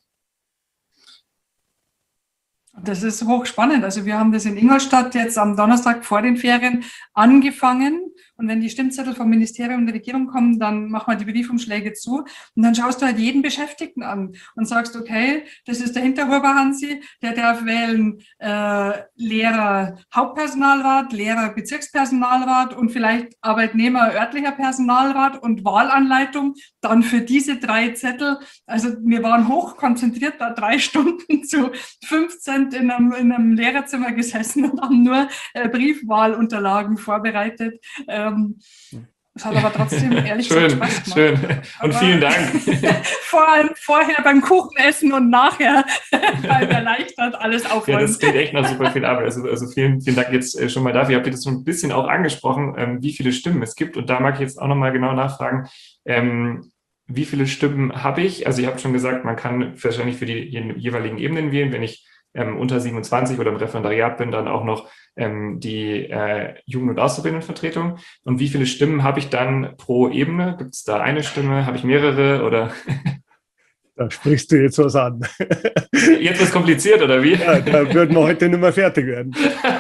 Das ist hochspannend. Also wir haben das in Ingolstadt jetzt am Donnerstag vor den Ferien angefangen. Und wenn die Stimmzettel vom Ministerium und der Regierung kommen, dann machen wir die Briefumschläge zu. Und dann schaust du halt jeden Beschäftigten an und sagst, okay, das ist der Hinterhuber Hansi, der darf wählen äh, Lehrer Hauptpersonalrat, Lehrer Bezirkspersonalrat und vielleicht Arbeitnehmer örtlicher Personalrat und Wahlanleitung. Dann für diese drei Zettel. Also wir waren hoch konzentriert, da drei Stunden zu fünfzehn in einem, in einem Lehrerzimmer gesessen und haben nur äh, Briefwahlunterlagen vorbereitet. Ähm, es hat aber trotzdem ehrlich schön, gesagt Spaß gemacht. Schön, und aber vielen Dank. Vor allem vorher beim Kuchenessen und nachher beim erleichtert alles aufräumen. Ja, das klingt echt nach super viel Arbeit. Also, also vielen, vielen Dank jetzt äh, schon mal dafür. Ihr habt das schon ein bisschen auch angesprochen, ähm, wie viele Stimmen es gibt. Und da mag ich jetzt auch nochmal genau nachfragen, ähm, wie viele Stimmen habe ich? Also ich habe schon gesagt, man kann wahrscheinlich für die jeweiligen Ebenen wählen. Wenn ich ähm, unter siebenundzwanzig oder im Referendariat bin, dann auch noch ähm, die äh, Jugend- und Auszubildendenvertretung. Und wie viele Stimmen habe ich dann pro Ebene? Gibt es da eine Stimme? Habe ich mehrere? Oder? Da sprichst du jetzt was an. Jetzt ist es kompliziert, oder wie? Ja, da würden wir heute nicht mehr fertig werden.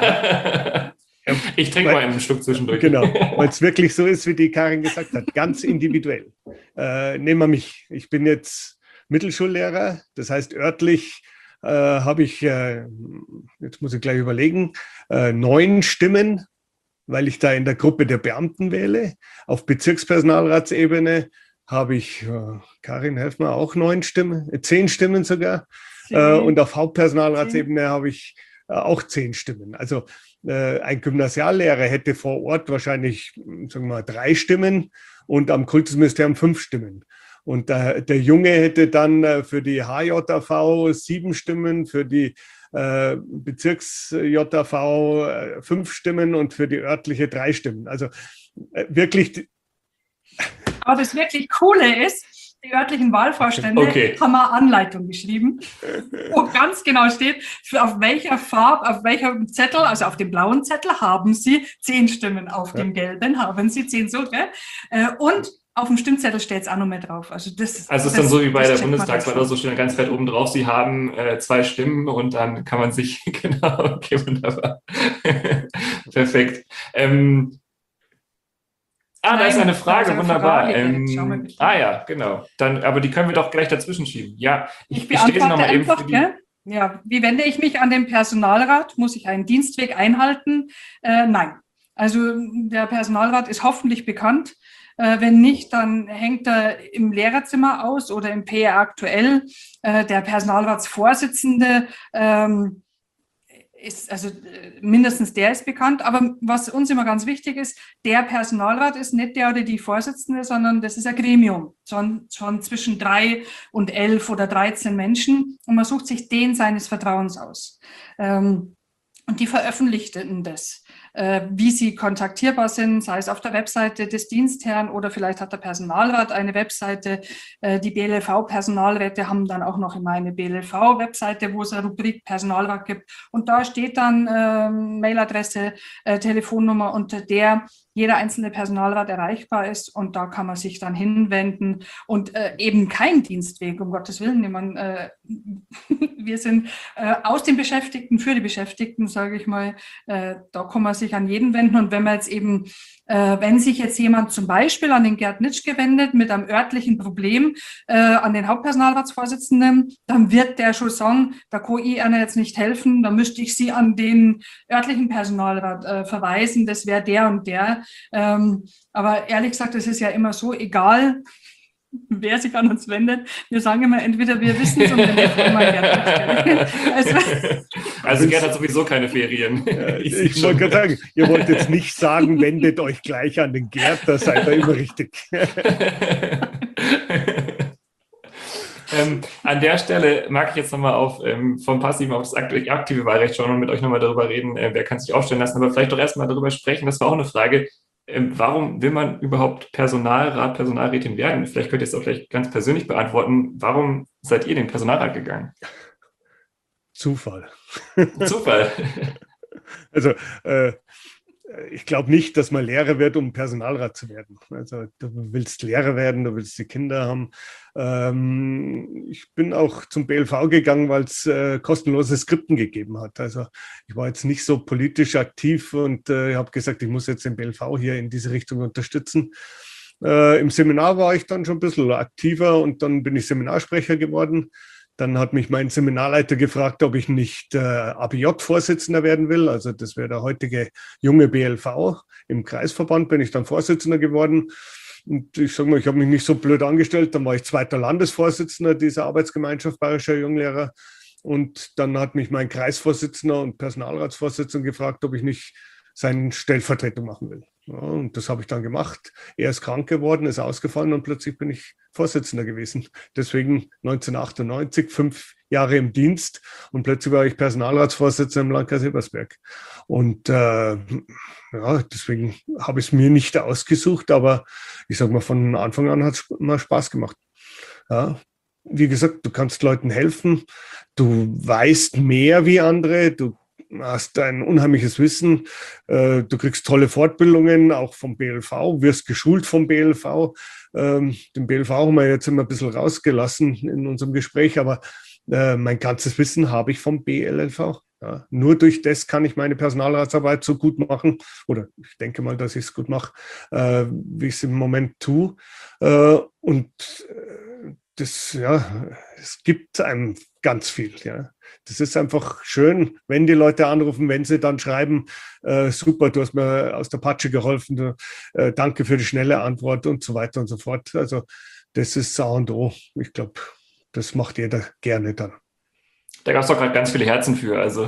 Ich trinke mal einen Schluck zwischendurch. Genau, weil es wirklich so ist, wie die Karin gesagt hat, ganz individuell. Äh, nehmen wir mich. Ich bin jetzt Mittelschullehrer, das heißt örtlich äh, habe ich, äh, jetzt muss ich gleich überlegen, äh, neun Stimmen, weil ich da in der Gruppe der Beamten wähle. Auf Bezirkspersonalratsebene habe ich, äh, Karin, helf mir, auch neun Stimmen, äh, zehn Stimmen sogar. Äh, und auf Hauptpersonalratsebene habe ich äh, auch zehn Stimmen. Also ein Gymnasiallehrer hätte vor Ort wahrscheinlich, sagen wir mal, drei Stimmen und am Kultusministerium fünf Stimmen. Und der, der Junge hätte dann für die H J A V sieben Stimmen, für die äh, Bezirks-J A V äh, fünf Stimmen und für die örtliche drei Stimmen. Also äh, wirklich. Aber das wirklich Coole ist, die örtlichen Wahlvorstände okay. haben eine Anleitung geschrieben, wo ganz genau steht, für auf welcher Farbe, auf welchem Zettel, also auf dem blauen Zettel haben Sie zehn Stimmen, auf ja. dem gelben haben Sie zehn, so, gell? Und auf dem Stimmzettel steht es auch noch mehr drauf. Also das, also es ist dann so wie bei der Bundestagswahl, oder so steht dann ganz fett oben drauf, Sie haben äh, zwei Stimmen und dann kann man sich, genau, okay, wunderbar. Perfekt. Ähm, Ah, Nein, da ist eine Frage, eine wunderbar. Frage, ähm, ah ja, genau. Dann, aber die können wir doch gleich dazwischen schieben. Ja, ich, ich beantworte noch mal einfach, eben gell? Ja, wie wende ich mich an den Personalrat? Muss ich einen Dienstweg einhalten? Äh, nein. Also der Personalrat ist hoffentlich bekannt. Äh, wenn nicht, dann hängt er im Lehrerzimmer aus oder im P R aktuell. Äh, der Personalratsvorsitzende ähm, ist, also mindestens der ist bekannt, aber was uns immer ganz wichtig ist, der Personalrat ist nicht der oder die Vorsitzende, sondern das ist ein Gremium, schon, schon zwischen drei und elf oder dreizehn Menschen und man sucht sich den seines Vertrauens aus. Ähm, und die veröffentlichten das, äh, wie sie kontaktierbar sind, sei es auf der Webseite des Dienstherrn oder vielleicht hat der Personalrat eine Webseite. Äh, die B L V-Personalräte haben dann auch noch immer eine B L V-Webseite, wo es eine Rubrik Personalrat gibt. Und da steht dann äh, Mailadresse, äh, Telefonnummer, unter der jeder einzelne Personalrat erreichbar ist und da kann man sich dann hinwenden und äh, eben kein Dienstweg, um Gottes Willen. Ich meine, äh, wir sind äh, aus den Beschäftigten für die Beschäftigten, sage ich mal, äh, da kann man sich an jeden wenden und wenn man jetzt eben, äh, wenn sich jetzt jemand zum Beispiel an den Gerd Nitschke wendet mit einem örtlichen Problem äh, an den Hauptpersonalratsvorsitzenden, dann wird der schon sagen, da kann ich einer jetzt nicht helfen, da müsste ich Sie an den örtlichen Personalrat äh, verweisen, das wäre der und der. Ähm, aber ehrlich gesagt, es ist ja immer so, egal wer sich an uns wendet, wir sagen immer, entweder wir wissen es und wir nicht immer Gerd. Also, also Gerd hat sowieso keine Ferien. Äh, ich ich wollte gerade sagen, ihr wollt jetzt nicht sagen, wendet euch gleich an den Gerd, da seid ihr immer richtig. ähm, an der Stelle mag ich jetzt nochmal auf ähm, vom passiven auf das aktive Wahlrecht schauen und mit euch nochmal darüber reden, äh, wer kann sich aufstellen lassen, aber vielleicht doch erstmal darüber sprechen. Das war auch eine Frage. Ähm, warum will man überhaupt Personalrat, Personalrätin werden? Vielleicht könnt ihr es auch vielleicht ganz persönlich beantworten. Warum seid ihr in den Personalrat gegangen? Zufall. Zufall. Also äh, ich glaube nicht, dass man Lehrer wird, um Personalrat zu werden. Also du willst Lehrer werden, du willst die Kinder haben. Ähm, ich bin auch zum B L V gegangen, weil es äh, kostenlose Skripten gegeben hat. Also ich war jetzt nicht so politisch aktiv und äh, habe gesagt, ich muss jetzt den B L V hier in diese Richtung unterstützen. Äh, im Seminar war ich dann schon ein bisschen aktiver und dann bin ich Seminarsprecher geworden. Dann hat mich mein Seminarleiter gefragt, ob ich nicht äh, A B J-Vorsitzender werden will. Also das wäre der heutige junge B L V. Im Kreisverband bin ich dann Vorsitzender geworden. Und ich sage mal, ich habe mich nicht so blöd angestellt. Dann war ich zweiter Landesvorsitzender dieser Arbeitsgemeinschaft Bayerischer Junglehrer. Und dann hat mich mein Kreisvorsitzender und Personalratsvorsitzender gefragt, ob ich nicht seine Stellvertretung machen will. Ja, und das habe ich dann gemacht. Er ist krank geworden, ist ausgefallen und plötzlich bin ich Vorsitzender gewesen. Deswegen neunzehnhundertachtundneunzig, fünf Jahre im Dienst und plötzlich war ich Personalratsvorsitzender im Landkreis Ebersberg. Und äh, ja, deswegen habe ich es mir nicht ausgesucht, aber ich sage mal, von Anfang an hat es immer Spaß gemacht. Ja. Wie gesagt, du kannst Leuten helfen, du weißt mehr wie andere, du hast ein unheimliches Wissen, du kriegst tolle Fortbildungen, auch vom B L V, wirst geschult vom B L V. Den B L V haben wir jetzt immer ein bisschen rausgelassen in unserem Gespräch, aber mein ganzes Wissen habe ich vom B L L V. Ja, nur durch das kann ich meine Personalratsarbeit so gut machen, oder ich denke mal, dass ich es gut mache, wie ich es im Moment tue. Und das, ja, es gibt einem ganz viel, ja. Das ist einfach schön, wenn die Leute anrufen, wenn sie dann schreiben, äh, super, du hast mir aus der Patsche geholfen, du, äh, danke für die schnelle Antwort und so weiter und so fort. Also das ist A und O. Ich glaube, das macht jeder gerne dann. Da gab es doch gerade ganz viele Herzen für, also.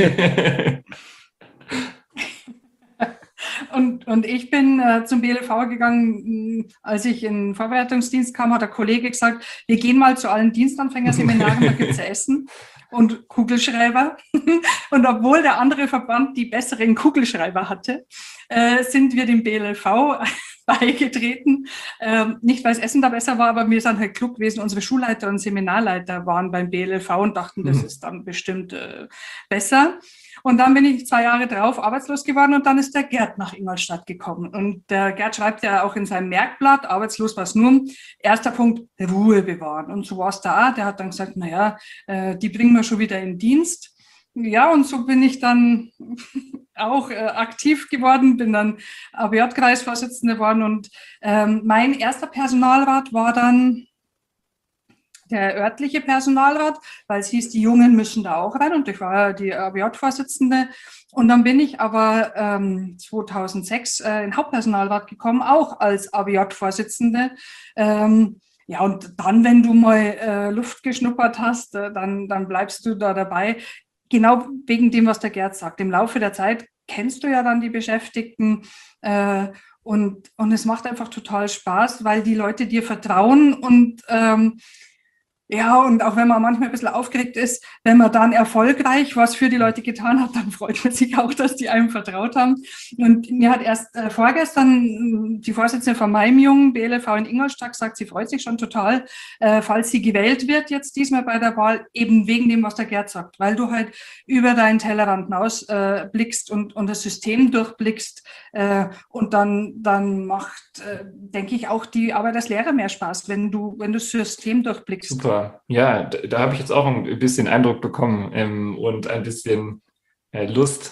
Und, und ich bin äh, zum B L V gegangen, als ich in den Vorbereitungsdienst kam, hat der Kollege gesagt, wir gehen mal zu allen Dienstanfängerseminaren, da gibt es Essen und Kugelschreiber. Und obwohl der andere Verband die besseren Kugelschreiber hatte, äh, sind wir dem B L V beigetreten. Ähm, nicht, weil das Essen da besser war, aber wir sind halt klug gewesen. Unsere Schulleiter und Seminarleiter waren beim B L V und dachten, das ist dann bestimmt äh, besser. Und dann bin ich zwei Jahre drauf arbeitslos geworden und dann ist der Gerd nach Ingolstadt gekommen. Und der Gerd schreibt ja auch in seinem Merkblatt, arbeitslos war es nur, erster Punkt, Ruhe bewahren. Und so war es da auch. Der hat dann gesagt, naja, äh, die bringen wir schon wieder in Dienst. Ja, und so bin ich dann auch äh, aktiv geworden, bin dann A B J-Kreisvorsitzende geworden und ähm, mein erster Personalrat war dann der örtliche Personalrat, weil es hieß, die Jungen müssen da auch rein und ich war die A B J-Vorsitzende. Und dann bin ich aber ähm, zweitausendsechs äh, in den Hauptpersonalrat gekommen, auch als A B J-Vorsitzende. Ähm, ja, und dann, wenn du mal äh, Luft geschnuppert hast, äh, dann, dann bleibst du da dabei. Genau wegen dem, was der Gerd sagt. Im Laufe der Zeit kennst du ja dann die Beschäftigten äh, und, und es macht einfach total Spaß, weil die Leute dir vertrauen und ähm, ja, und auch wenn man manchmal ein bisschen aufgeregt ist, wenn man dann erfolgreich was für die Leute getan hat, dann freut man sich auch, dass die einem vertraut haben. Und mir hat erst äh, vorgestern die Vorsitzende von meinem jungen B L L V in Ingolstadt gesagt, sie freut sich schon total, äh, falls sie gewählt wird jetzt diesmal bei der Wahl, eben wegen dem, was der Gerd sagt, weil du halt über deinen Tellerrand hinaus äh, blickst und, und das System durchblickst äh, und dann, dann macht, äh, denke ich, auch die Arbeit als Lehrer mehr Spaß, wenn du, wenn du das System durchblickst. Super. Ja, da, da habe ich jetzt auch ein bisschen Eindruck bekommen ähm, und ein bisschen äh, Lust.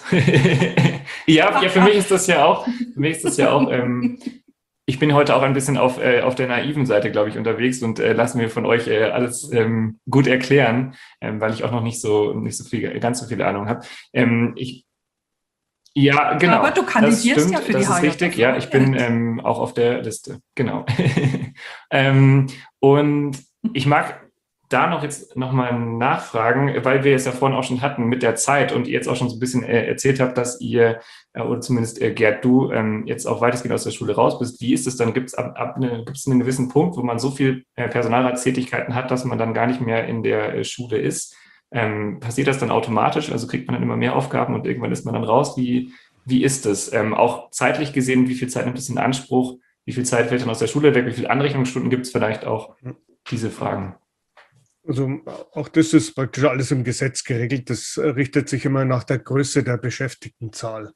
ja, ja, für mich ist das ja auch, für mich ist das ja auch, ähm, ich bin heute auch ein bisschen auf, äh, auf der naiven Seite, glaube ich, unterwegs und äh, lasse mir von euch äh, alles ähm, gut erklären, ähm, weil ich auch noch nicht so, nicht so viel, ganz so viel Ahnung habe. Ähm, ich Ja, genau. Aber du kandidierst ja für die H J. Das ist richtig, ja, ich bin ähm, auch auf der Liste, genau. ähm, und ich mag da noch jetzt nochmal nachfragen, weil wir es ja vorhin auch schon hatten mit der Zeit und ihr jetzt auch schon so ein bisschen äh, erzählt habt, dass ihr, äh, oder zumindest äh, Gerd, du ähm, jetzt auch weitestgehend aus der Schule raus bist. Wie ist es dann? Gibt es ab, ab eine, gibt's einen gewissen Punkt, wo man so viel äh, Personalratstätigkeiten hat, dass man dann gar nicht mehr in der äh, Schule ist? Ähm, passiert das dann automatisch? Also kriegt man dann immer mehr Aufgaben und irgendwann ist man dann raus? Wie, wie ist es? Ähm, auch zeitlich gesehen, wie viel Zeit nimmt es in Anspruch? Wie viel Zeit fällt dann aus der Schule weg? Wie viele Anrechnungsstunden gibt es vielleicht auch? Diese Fragen. Also auch das ist praktisch alles im Gesetz geregelt. Das richtet sich immer nach der Größe der Beschäftigtenzahl.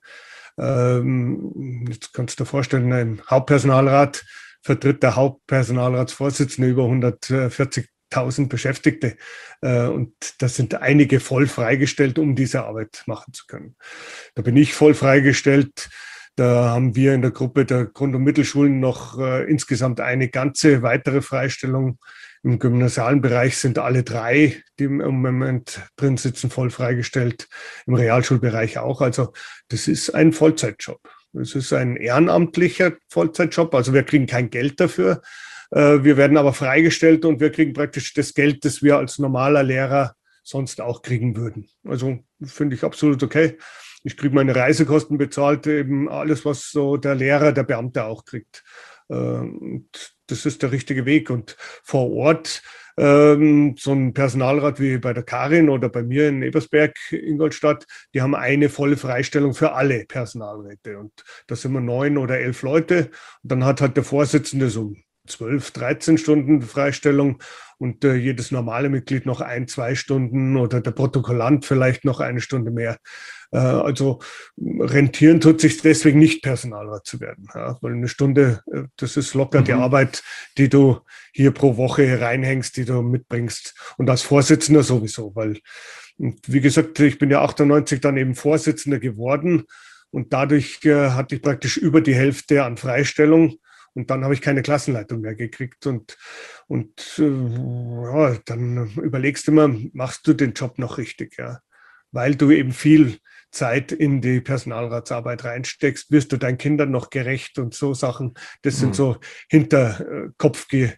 Ähm, jetzt kannst du dir vorstellen, im Hauptpersonalrat vertritt der Hauptpersonalratsvorsitzende über hundertvierzigtausend Beschäftigte. Äh, und das sind einige voll freigestellt, um diese Arbeit machen zu können. Da bin ich voll freigestellt. Da haben wir in der Gruppe der Grund- und Mittelschulen noch äh, insgesamt eine ganze weitere Freistellung. Im gymnasialen Bereich sind alle drei, die im Moment drin sitzen, voll freigestellt. Im Realschulbereich auch. Also das ist ein Vollzeitjob. Es ist ein ehrenamtlicher Vollzeitjob. Also wir kriegen kein Geld dafür. Wir werden aber freigestellt und wir kriegen praktisch das Geld, das wir als normaler Lehrer sonst auch kriegen würden. Also finde ich absolut okay. Ich kriege meine Reisekosten bezahlt, eben alles, was so der Lehrer, der Beamte auch kriegt. Und das ist der richtige Weg. Und vor Ort ähm, so ein Personalrat wie bei der Karin oder bei mir in Ebersberg, Ingolstadt, die haben eine volle Freistellung für alle Personalräte. Und da sind wir neun oder elf Leute. Und dann hat halt der Vorsitzende so zwölf, dreizehn Stunden Freistellung und äh, jedes normale Mitglied noch ein, zwei Stunden oder der Protokollant vielleicht noch eine Stunde mehr. Äh, also rentieren tut sich deswegen nicht, Personalrat zu werden. Ja, weil eine Stunde, äh, das ist locker mhm. die Arbeit, die du hier pro Woche reinhängst, die du mitbringst. Und als Vorsitzender sowieso, weil, wie gesagt, ich bin ja achtundneunzig dann eben Vorsitzender geworden und dadurch äh, hatte ich praktisch über die Hälfte an Freistellung. Und dann habe ich keine Klassenleitung mehr gekriegt. Und, und äh, ja, dann überlegst du immer, machst du den Job noch richtig? Ja? Weil du eben viel Zeit in die Personalratsarbeit reinsteckst, wirst du deinen Kindern noch gerecht und so Sachen. Das sind so Hinterkopfgedanken,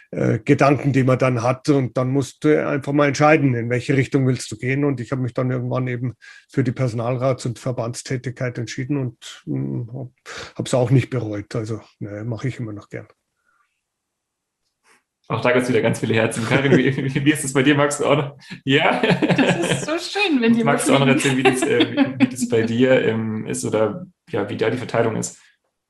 äh, die man dann hat. Und dann musst du einfach mal entscheiden, in welche Richtung willst du gehen. Und ich habe mich dann irgendwann eben für die Personalrats- und Verbandstätigkeit entschieden und äh, habe es auch nicht bereut. Also ne, mache ich immer noch gern. Auch da gibt es wieder ganz viele Herzen. Karin, wie, wie ist es bei dir? Magst du auch noch? Ja. Das ist so schön, wenn die Magst du auch noch erzählen, wie das, äh, wie, wie das bei dir ähm, ist oder ja, wie da die Verteilung ist?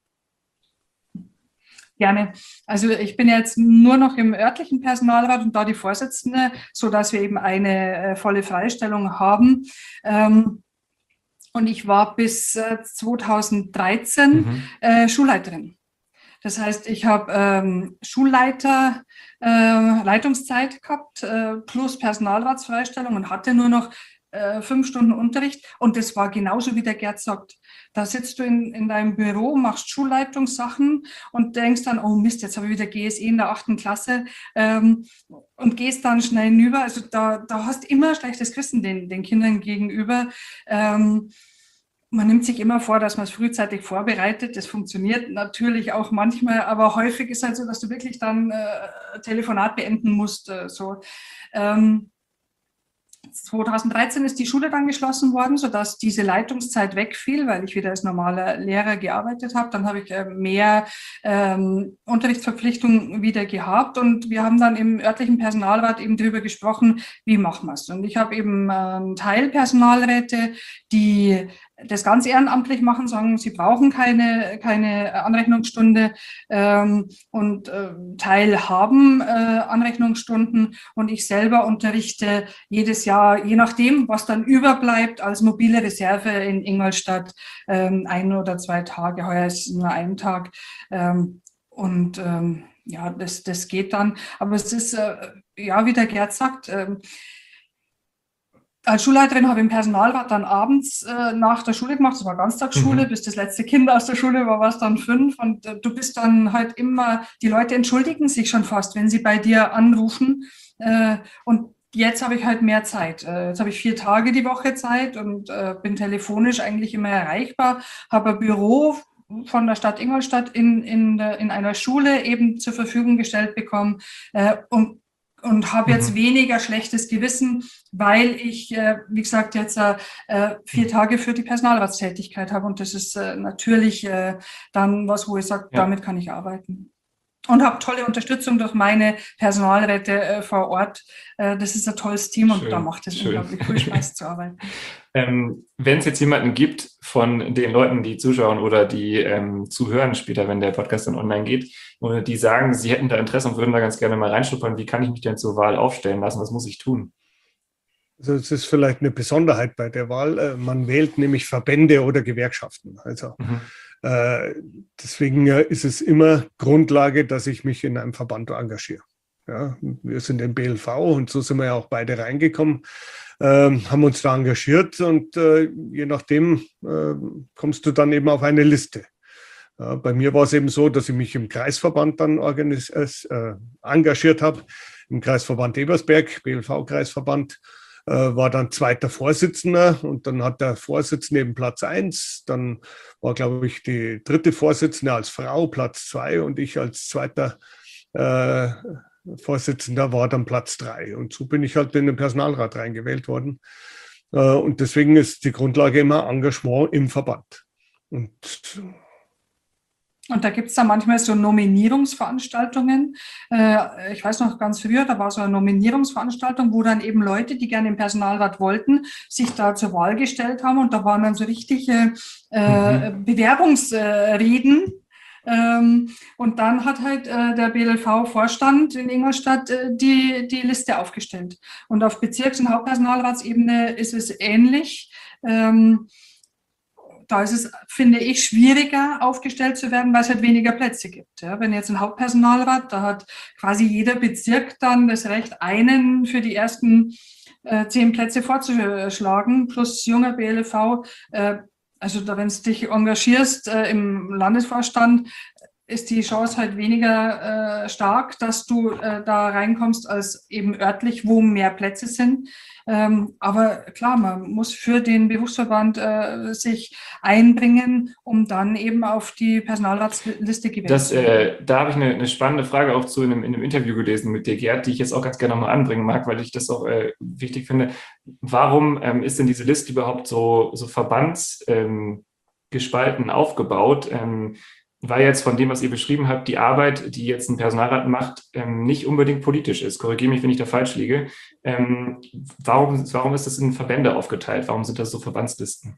Gerne. Also ich bin jetzt nur noch im örtlichen Personalrat und da die Vorsitzende, sodass wir eben eine äh, volle Freistellung haben. Ähm, und ich war bis äh, zweitausenddreizehn mhm. äh, Schulleiterin. Das heißt, ich habe ähm, Schulleiter, äh, Leitungszeit gehabt, äh, plus Personalratsfreistellung und hatte nur noch äh, fünf Stunden Unterricht. Und das war genauso, wie der Gerd sagt. Da sitzt du in, in deinem Büro, machst Schulleitungssachen und denkst dann, oh Mist, jetzt habe ich wieder G S E in der achten Klasse ähm, und gehst dann schnell hinüber. Also da, da hast immer schlechtes Gewissen den, den Kindern gegenüber. Ähm, Man nimmt sich immer vor, dass man es frühzeitig vorbereitet. Das funktioniert natürlich auch manchmal, aber häufig ist halt so, dass du wirklich dann äh, Telefonat beenden musst. Äh, so. Ähm, zweitausenddreizehn ist die Schule dann geschlossen worden, sodass diese Leitungszeit wegfiel, weil ich wieder als normaler Lehrer gearbeitet habe. Dann habe ich äh, mehr ähm, Unterrichtsverpflichtungen wieder gehabt und wir haben dann im örtlichen Personalrat eben darüber gesprochen, wie machen wir es. Und ich habe eben ähm, Teilpersonalräte, die das ganz ehrenamtlich machen, sagen, sie brauchen keine, keine Anrechnungsstunde ähm, und äh, Teil haben äh, Anrechnungsstunden und ich selber unterrichte jedes Jahr, je nachdem, was dann überbleibt, als mobile Reserve in Ingolstadt ähm, ein oder zwei Tage, heuer ist es nur ein Tag ähm, und ähm, ja, das, das geht dann, aber es ist, äh, ja, wie der Gerd sagt, äh, als Schulleiterin habe ich im Personalrat dann abends äh, nach der Schule gemacht, das war Ganztagsschule, mhm. bis das letzte Kind aus der Schule war, war es dann fünf und äh, du bist dann halt immer, die Leute entschuldigen sich schon fast, wenn sie bei dir anrufen äh, und jetzt habe ich halt mehr Zeit. Äh, jetzt habe ich vier Tage die Woche Zeit und äh, bin telefonisch eigentlich immer erreichbar, habe ein Büro von der Stadt Ingolstadt in, in, in einer Schule eben zur Verfügung gestellt bekommen äh, und und habe jetzt Mhm. weniger schlechtes Gewissen, weil ich, äh, wie gesagt, jetzt äh, vier Tage für die Personalratstätigkeit habe. Und das ist äh, natürlich äh, dann was, wo ich sage, Ja. damit kann ich arbeiten. Und habe tolle Unterstützung durch meine Personalräte äh, vor Ort. Äh, das ist ein tolles Team und Schön, da macht es schön. unglaublich viel Spaß zu arbeiten. Ähm, wenn es jetzt jemanden gibt von den Leuten, die zuschauen oder die ähm, zuhören später, wenn der Podcast dann online geht, oder die sagen, sie hätten da Interesse und würden da ganz gerne mal reinschnuppern, wie kann ich mich denn zur Wahl aufstellen lassen? Was muss ich tun? Also es ist vielleicht eine Besonderheit bei der Wahl. Äh, Man wählt nämlich Verbände oder Gewerkschaften. Also Mhm. äh, deswegen äh, ist es immer Grundlage, dass ich mich in einem Verband engagiere. Ja, wir sind im B L V und so sind wir ja auch beide reingekommen, ähm, haben uns da engagiert und äh, je nachdem äh, kommst du dann eben auf eine Liste. Ja, bei mir war es eben so, dass ich mich im Kreisverband dann organis- äh, engagiert habe, im Kreisverband Ebersberg, B L V-Kreisverband, äh, war dann zweiter Vorsitzender und dann hat der Vorsitzende eben Platz eins, dann war, glaube ich, die dritte Vorsitzende als Frau Platz zwei und ich als zweiter äh, Vorsitzender war dann Platz drei. Und so bin ich halt in den Personalrat reingewählt worden. Äh, und deswegen ist die Grundlage immer Engagement im Verband. Und Und da gibt es dann manchmal so Nominierungsveranstaltungen. Äh, ich weiß noch ganz früher, da war so eine Nominierungsveranstaltung, wo dann eben Leute, die gerne im Personalrat wollten, sich da zur Wahl gestellt haben. Und da waren dann so richtige äh, Mhm. Bewerbungsreden. Ähm, und dann hat halt äh, der B L V-Vorstand in Ingolstadt äh, die, die Liste aufgestellt. Und auf Bezirks- und Hauptpersonalratsebene ist es ähnlich. Ähm, Da ist es, finde ich, schwieriger aufgestellt zu werden, weil es halt weniger Plätze gibt. Ja, wenn jetzt ein Hauptpersonalrat, da hat quasi jeder Bezirk dann das Recht, einen für die ersten äh, zehn Plätze vorzuschlagen, plus junger B L V. Äh, also da, wenn du dich engagierst äh, im Landesvorstand, ist die Chance halt weniger äh, stark, dass du äh, da reinkommst, als eben örtlich, wo mehr Plätze sind. Ähm, aber klar, man muss für den Berufsverband äh, sich einbringen, um dann eben auf die Personalratsliste gewählt Das, zu werden. äh, da habe ich eine, eine spannende Frage auch zu in einem, in einem Interview gelesen mit dir, Gerd, die ich jetzt auch ganz gerne nochmal anbringen mag, weil ich das auch äh, wichtig finde. Warum ähm, ist denn diese Liste überhaupt so, so verbandsgespalten ähm, aufgebaut? Ähm, weil jetzt von dem, was ihr beschrieben habt, die Arbeit, die jetzt ein Personalrat macht, ähm, nicht unbedingt politisch ist. Korrigiere mich, wenn ich da falsch liege. Ähm, warum, warum ist das in Verbände aufgeteilt? Warum sind das so Verbandslisten?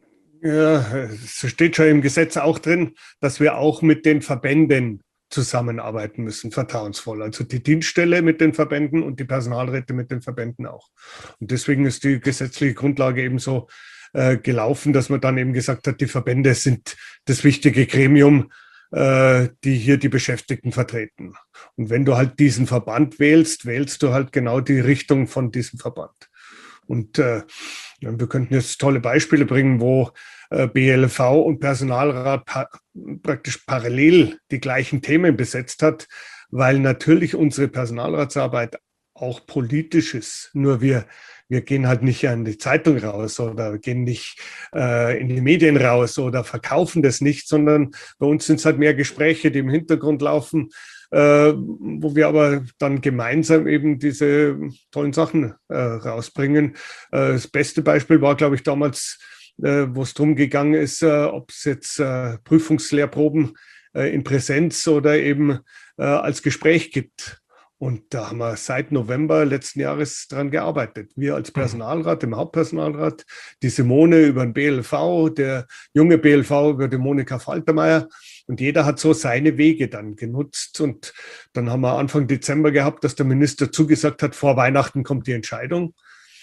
ja, es steht schon im Gesetz auch drin, dass wir auch mit den Verbänden zusammenarbeiten müssen, vertrauensvoll. Also die Dienststelle mit den Verbänden und die Personalräte mit den Verbänden auch. Und deswegen ist die gesetzliche Grundlage eben so äh, gelaufen, dass man dann eben gesagt hat, die Verbände sind das wichtige Gremium, äh, die hier die Beschäftigten vertreten. Und wenn du halt diesen Verband wählst, wählst du halt genau die Richtung von diesem Verband. Und äh, wir könnten jetzt tolle Beispiele bringen, wo äh, B L V und Personalrat pa praktisch parallel die gleichen Themen besetzt hat, weil natürlich unsere Personalratsarbeit auch politisch ist. Nur wir, wir gehen halt nicht an die Zeitung raus oder gehen nicht äh, in die Medien raus oder verkaufen das nicht, sondern bei uns sind es halt mehr Gespräche, die im Hintergrund laufen, äh, wo wir aber dann gemeinsam eben diese tollen Sachen äh, rausbringen. Äh, das beste Beispiel war, glaube ich, damals, äh, wo es darum gegangen ist, äh, ob es jetzt äh, Prüfungslehrproben äh, in Präsenz oder eben äh, als Gespräch gibt. Und da haben wir seit November letzten Jahres dran gearbeitet. Wir als Personalrat, im Hauptpersonalrat, die Simone über den B L V, der junge B L V über die Monika Faltermeier. Und jeder hat so seine Wege dann genutzt. Und dann haben wir Anfang Dezember gehabt, dass der Minister zugesagt hat, vor Weihnachten kommt die Entscheidung.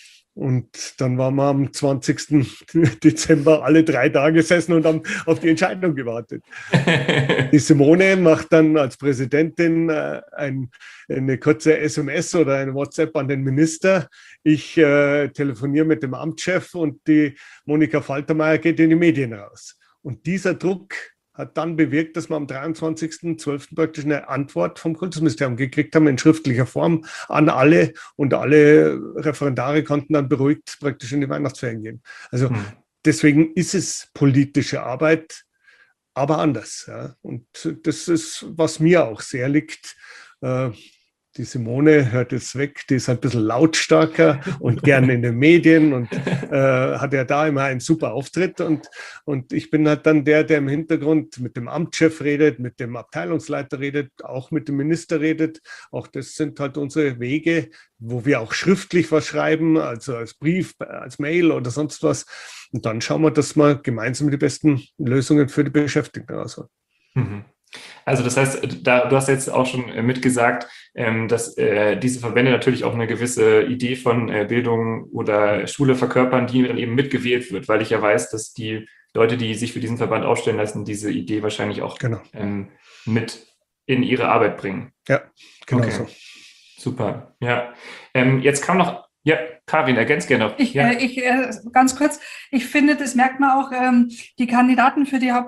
Und dann waren wir am zwanzigsten Dezember alle drei da gesessen und haben auf die Entscheidung gewartet. Die Simone macht dann als Präsidentin äh, ein, eine kurze S M S oder ein WhatsApp an den Minister. Ich äh, telefoniere mit dem Amtschef und die Monika Faltermeier geht in die Medien raus. Und dieser Druck hat dann bewirkt, dass wir am dreiundzwanzigsten zwölften praktisch eine Antwort vom Kultusministerium gekriegt haben in schriftlicher Form an alle und alle Referendare konnten dann beruhigt praktisch in die Weihnachtsferien gehen. Also hm. deswegen ist es politische Arbeit, aber anders. Ja. Und das ist, was mir auch sehr liegt, äh, die Simone hört jetzt weg, die ist ein bisschen lautstarker und gern in den Medien und äh, hat ja da immer einen super Auftritt. Und, und ich bin halt dann der, der im Hintergrund mit dem Amtschef redet, mit dem Abteilungsleiter redet, auch mit dem Minister redet. Auch das sind halt unsere Wege, wo wir auch schriftlich was schreiben, also als Brief, als Mail oder sonst was. Und dann schauen wir, dass wir gemeinsam die besten Lösungen für die Beschäftigten rausholen. Mhm. Also das heißt, da, du hast jetzt auch schon mitgesagt, ähm, dass äh, diese Verbände natürlich auch eine gewisse Idee von äh, Bildung oder Schule verkörpern, die dann eben mitgewählt wird, weil ich ja weiß, dass die Leute, die sich für diesen Verband aufstellen lassen, diese Idee wahrscheinlich auch genau. ähm, mit in ihre Arbeit bringen. Ja, genau okay. so. Super, ja. Ähm, jetzt kam noch Ja, Karin, ergänzt gerne noch. Ich, ja. äh, ich äh, ganz kurz, ich finde, das merkt man auch, ähm, die Kandidaten für die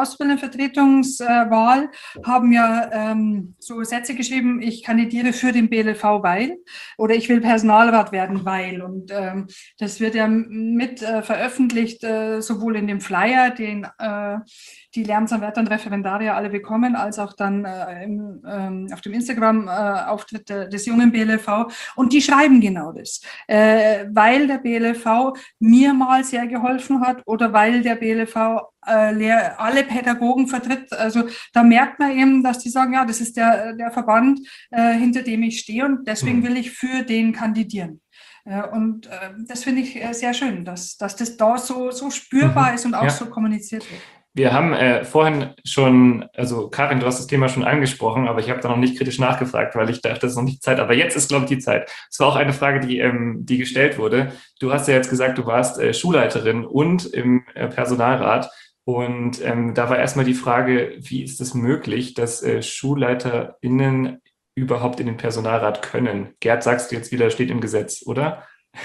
Hauptjugendausbildungsvertretungswahl äh, haben ja ähm, so Sätze geschrieben, ich kandidiere für den B L V, weil, oder ich will Personalrat werden, weil. Und ähm, das wird ja mit äh, veröffentlicht, äh, sowohl in dem Flyer, den äh, die Lehramtsanwärter und Referendarier alle bekommen, als auch dann äh, im, ähm, auf dem Instagram-Auftritt äh, des jungen B L V. Und die schreiben genau das. Äh, weil der B L V mir mal sehr geholfen hat oder weil der B L V äh, lehr, alle Pädagogen vertritt. Also da merkt man eben, dass die sagen, ja, das ist der, der Verband, äh, hinter dem ich stehe und deswegen will ich für den kandidieren. Äh, und äh, das finde ich äh, sehr schön, dass, dass das da so, so spürbar Mhm. ist und auch ja. so kommuniziert wird. Wir haben äh, vorhin schon, also Karin, du hast das Thema schon angesprochen, aber ich habe da noch nicht kritisch nachgefragt, weil ich dachte, das ist noch nicht die Zeit. Aber jetzt ist, glaube ich, die Zeit. Es war auch eine Frage, die, ähm, die gestellt wurde. Du hast ja jetzt gesagt, du warst äh, Schulleiterin und im äh, Personalrat. Und ähm, da war erstmal die Frage, wie ist es möglich, dass äh, SchulleiterInnen überhaupt in den Personalrat können? Gerd, sagst du jetzt wieder, steht im Gesetz, oder?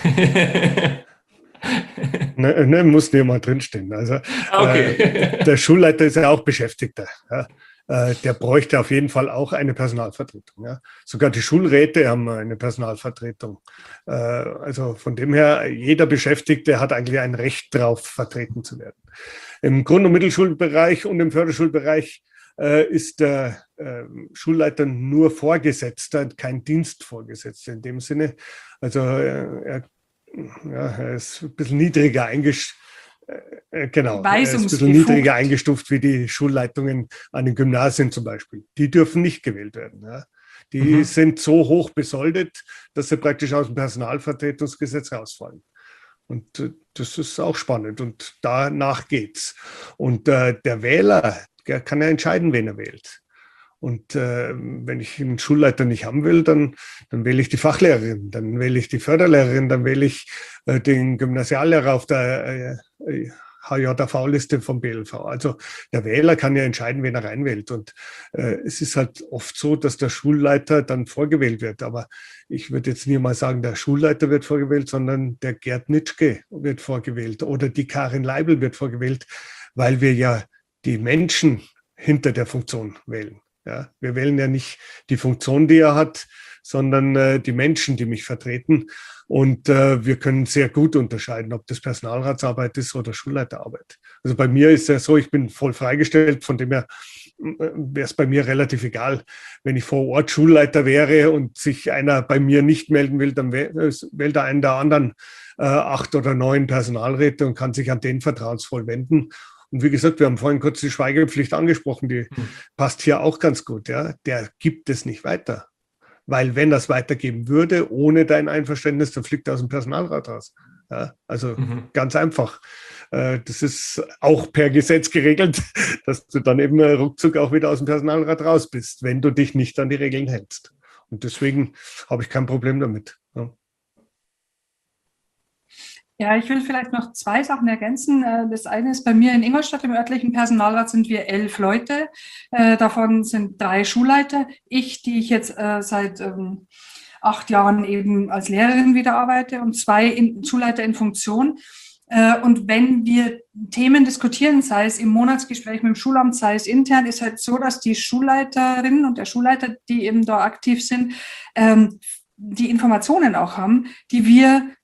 Ne, ne, muss nicht mal drinstehen. Also okay. äh, der Schulleiter ist ja auch Beschäftigter. Ja. Äh, der bräuchte auf jeden Fall auch eine Personalvertretung. Ja. Sogar die Schulräte haben eine Personalvertretung. Äh, also von dem her, jeder Beschäftigte hat eigentlich ein Recht drauf, vertreten zu werden. Im Grund- und Mittelschulbereich und im Förderschulbereich äh, ist der äh, Schulleiter nur Vorgesetzter, kein Dienstvorgesetzter in dem Sinne. Also äh, er Ja, er ist ein bisschen niedriger eingestuft. Äh, genau, er ist ein bisschen niedriger eingestuft wie die Schulleitungen an den Gymnasien zum Beispiel. Die dürfen nicht gewählt werden. Ja. Die mhm. sind so hoch besoldet, dass sie praktisch aus dem Personalvertretungsgesetz rausfallen. Und äh, das ist auch spannend und danach geht's. Und äh, der Wähler, der kann ja entscheiden, wen er wählt. Und äh, wenn ich einen Schulleiter nicht haben will, dann, dann wähle ich die Fachlehrerin, dann wähle ich die Förderlehrerin, dann wähle ich äh, den Gymnasiallehrer auf der äh, H J V-Liste vom B L V. Also der Wähler kann ja entscheiden, wen er reinwählt. Und äh, es ist halt oft so, dass der Schulleiter dann vorgewählt wird. Aber ich würde jetzt nie mal sagen, der Schulleiter wird vorgewählt, sondern der Gerd Nitschke wird vorgewählt oder die Karin Leibl wird vorgewählt, weil wir ja die Menschen hinter der Funktion wählen. Ja, wir wählen ja nicht die Funktion, die er hat, sondern äh, die Menschen, die mich vertreten. Und äh, wir können sehr gut unterscheiden, ob das Personalratsarbeit ist oder Schulleiterarbeit. Also bei mir ist ja so, ich bin voll freigestellt, von dem her wäre es bei mir relativ egal. Wenn ich vor Ort Schulleiter wäre und sich einer bei mir nicht melden will, dann wählt er einen der anderen äh, acht oder neun Personalräte und kann sich an den vertrauensvoll wenden. Und wie gesagt, wir haben vorhin kurz die Schweigepflicht angesprochen, die hm. passt hier auch ganz gut. Ja? Der gibt es nicht weiter. Weil wenn das weitergeben würde, ohne dein Einverständnis, dann fliegt er aus dem Personalrat raus. Ja? Also mhm. ganz einfach. Das ist auch per Gesetz geregelt, dass du dann eben ruckzuck auch wieder aus dem Personalrat raus bist, wenn du dich nicht an die Regeln hältst. Und deswegen habe ich kein Problem damit. Ja. Ja, ich will vielleicht noch zwei Sachen ergänzen. Das eine ist, bei mir in Ingolstadt im örtlichen Personalrat sind wir elf Leute. Davon sind drei Schulleiter. Ich, die ich jetzt seit acht Jahren eben als Lehrerin wieder arbeite und zwei in, Schulleiter in Funktion. Und wenn wir Themen diskutieren, sei es im Monatsgespräch mit dem Schulamt, sei es intern, ist halt so, dass die Schulleiterin und der Schulleiter, die eben da aktiv sind, die Informationen auch haben, die wir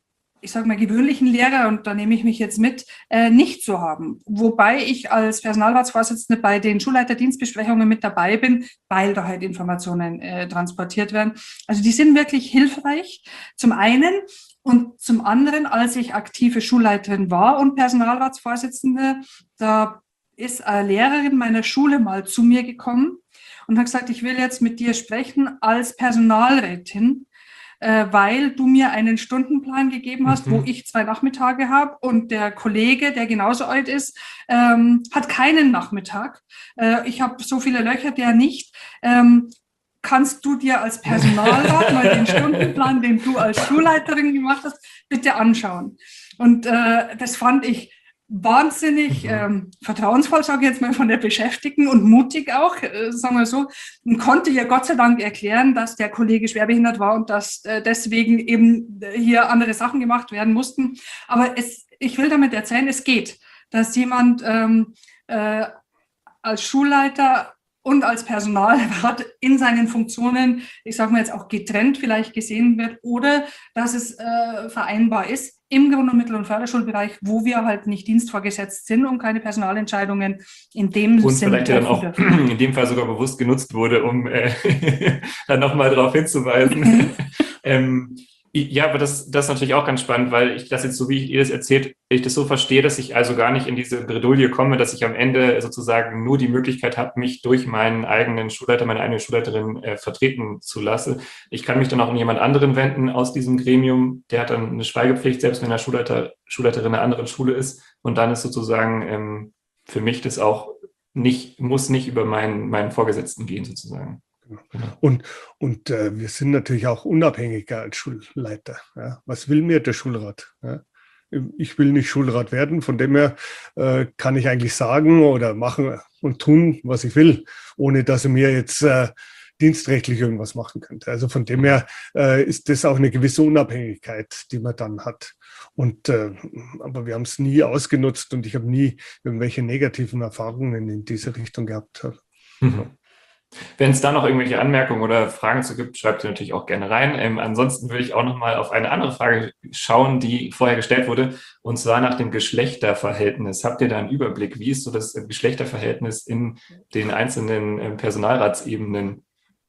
ich sage mal, gewöhnlichen Lehrer, und da nehme ich mich jetzt mit, äh, nicht zu haben. Wobei ich als Personalratsvorsitzende bei den Schulleiterdienstbesprechungen mit dabei bin, weil da halt Informationen äh, transportiert werden. Also die sind wirklich hilfreich, zum einen. Und zum anderen, als ich aktive Schulleiterin war und Personalratsvorsitzende, da ist eine Lehrerin meiner Schule mal zu mir gekommen und hat gesagt, ich will jetzt mit dir sprechen als Personalrätin, äh, weil du mir einen Stundenplan gegeben hast, mhm. wo ich zwei Nachmittage habe und der Kollege, der genauso alt ist, ähm, hat keinen Nachmittag. Äh, ich habe so viele Löcher, der nicht. Ähm, kannst du dir als Personalrat mal den Stundenplan, den du als Schulleiterin gemacht hast, bitte anschauen? Und äh, das fand ich wahnsinnig mhm. ähm, vertrauensvoll, sage ich jetzt mal, von der Beschäftigten und mutig auch, äh, sagen wir so, und konnte ihr Gott sei Dank erklären, dass der Kollege schwerbehindert war und dass äh, deswegen eben hier andere Sachen gemacht werden mussten. Aber es, ich will damit erzählen, es geht, dass jemand ähm, äh, als Schulleiter und als Personalrat in seinen Funktionen, ich sage mal jetzt auch getrennt vielleicht gesehen wird, oder dass es äh, vereinbar ist im Grund- und Mittel- und Förderschulbereich, wo wir halt nicht dienstvorgesetzt sind und keine Personalentscheidungen in dem und Sinne vielleicht ja dann auch dürfen. In dem Fall sogar bewusst genutzt wurde, um äh, dann nochmal darauf hinzuweisen. ähm, Ja, aber das, das ist natürlich auch ganz spannend, weil ich das jetzt so, wie ihr das erzählt, ich das so verstehe, dass ich also gar nicht in diese Bredouille komme, dass ich am Ende sozusagen nur die Möglichkeit habe, mich durch meinen eigenen Schulleiter, meine eigene Schulleiterin äh, vertreten zu lassen. Ich kann mich dann auch an jemand anderen wenden aus diesem Gremium, der hat dann eine Schweigepflicht, selbst wenn der Schulleiter, Schulleiterin einer anderen Schule ist. Und dann ist sozusagen ähm, für mich das auch nicht, muss nicht über meinen, meinen Vorgesetzten gehen sozusagen. Und, und äh, wir sind natürlich auch unabhängiger als Schulleiter. Ja. Was will mir der Schulrat? Ja. Ich will nicht Schulrat werden, von dem her äh, kann ich eigentlich sagen oder machen und tun, was ich will, ohne dass er mir jetzt äh, dienstrechtlich irgendwas machen könnte. Also von dem her äh, ist das auch eine gewisse Unabhängigkeit, die man dann hat. Und, äh, aber wir haben es nie ausgenutzt und ich habe nie irgendwelche negativen Erfahrungen in diese Richtung gehabt. Mhm. Wenn es da noch irgendwelche Anmerkungen oder Fragen zu gibt, schreibt sie natürlich auch gerne rein. Ähm, ansonsten würde ich auch noch mal auf eine andere Frage schauen, die vorher gestellt wurde, und zwar nach dem Geschlechterverhältnis. Habt ihr da einen Überblick? Wie ist so das Geschlechterverhältnis in den einzelnen ähm, Personalratsebenen?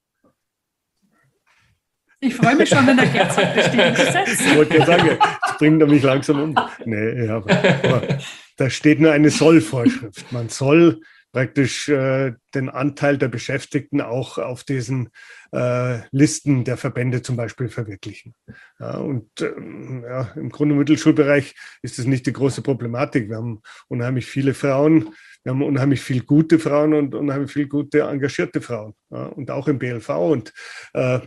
Ich freue mich schon, wenn der Gerd sagt, das steht im Gesetz. Ich wollte ja sagen, das bringt er mich langsam um. Nee, ja, aber, aber da steht nur eine Soll-Vorschrift. Man soll praktisch äh, den Anteil der Beschäftigten auch auf diesen äh, Listen der Verbände zum Beispiel verwirklichen. Ja, und ähm, ja, im Grund- und Mittelschulbereich ist das nicht die große Problematik. Wir haben unheimlich viele Frauen, wir haben unheimlich viele gute Frauen und unheimlich viele gute, engagierte Frauen. Ja, und auch im B L V. Und äh,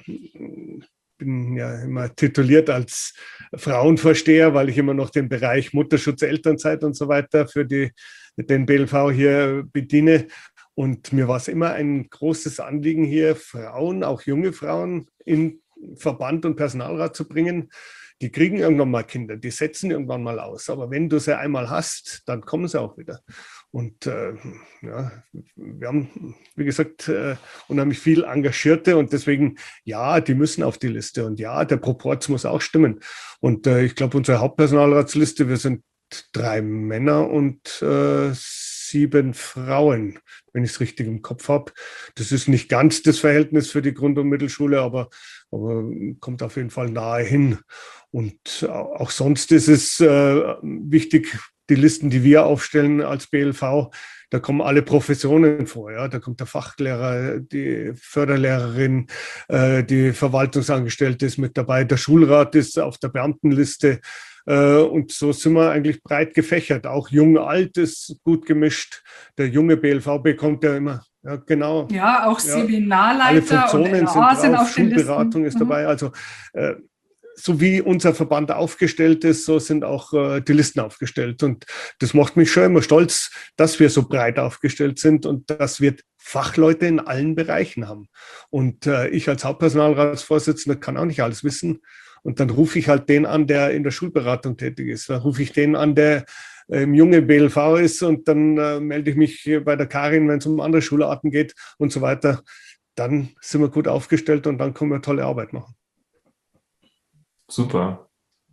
bin ja immer tituliert als Frauenvorsteher, weil ich immer noch den Bereich Mutterschutz, Elternzeit und so weiter für die den B L V hier bediene. Und mir war es immer ein großes Anliegen, hier Frauen, auch junge Frauen, in Verband und Personalrat zu bringen. Die kriegen irgendwann mal Kinder, die setzen irgendwann mal aus. Aber wenn du sie einmal hast, dann kommen sie auch wieder. Und äh, ja, wir haben, wie gesagt, äh, unheimlich viel Engagierte und deswegen, ja, die müssen auf die Liste. Und ja, der Proporz muss auch stimmen. Und äh, ich glaube, unsere Hauptpersonalratsliste, wir sind drei Männer und äh, sieben Frauen, wenn ich es richtig im Kopf habe. Das ist nicht ganz das Verhältnis für die Grund- und Mittelschule, aber, aber kommt auf jeden Fall nahe hin. Und auch sonst ist es äh, wichtig, die Listen, die wir aufstellen als B L V, da kommen alle Professionen vor. Ja? Da kommt der Fachlehrer, die Förderlehrerin, äh, die Verwaltungsangestellte ist mit dabei, der Schulrat ist auf der Beamtenliste. Und so sind wir eigentlich breit gefächert. Auch jung, alt ist gut gemischt. Der junge B L V bekommt ja immer, ja genau. Ja, auch ja, Seminarleiter alle Funktionen und L A sind sind drauf, auf den Schulberatung Listen. ist dabei. Also äh, so wie unser Verband aufgestellt ist, so sind auch äh, die Listen aufgestellt. Und das macht mich schon immer stolz, dass wir so breit aufgestellt sind und dass wir Fachleute in allen Bereichen haben. Und äh, ich als Hauptpersonalratsvorsitzender kann auch nicht alles wissen. Und dann rufe ich halt den an, der in der Schulberatung tätig ist. Dann rufe ich den an, der im junge B L V ist und dann äh, melde ich mich bei der Karin, wenn es um andere Schularten geht und so weiter. Dann sind wir gut aufgestellt und dann können wir tolle Arbeit machen. Super.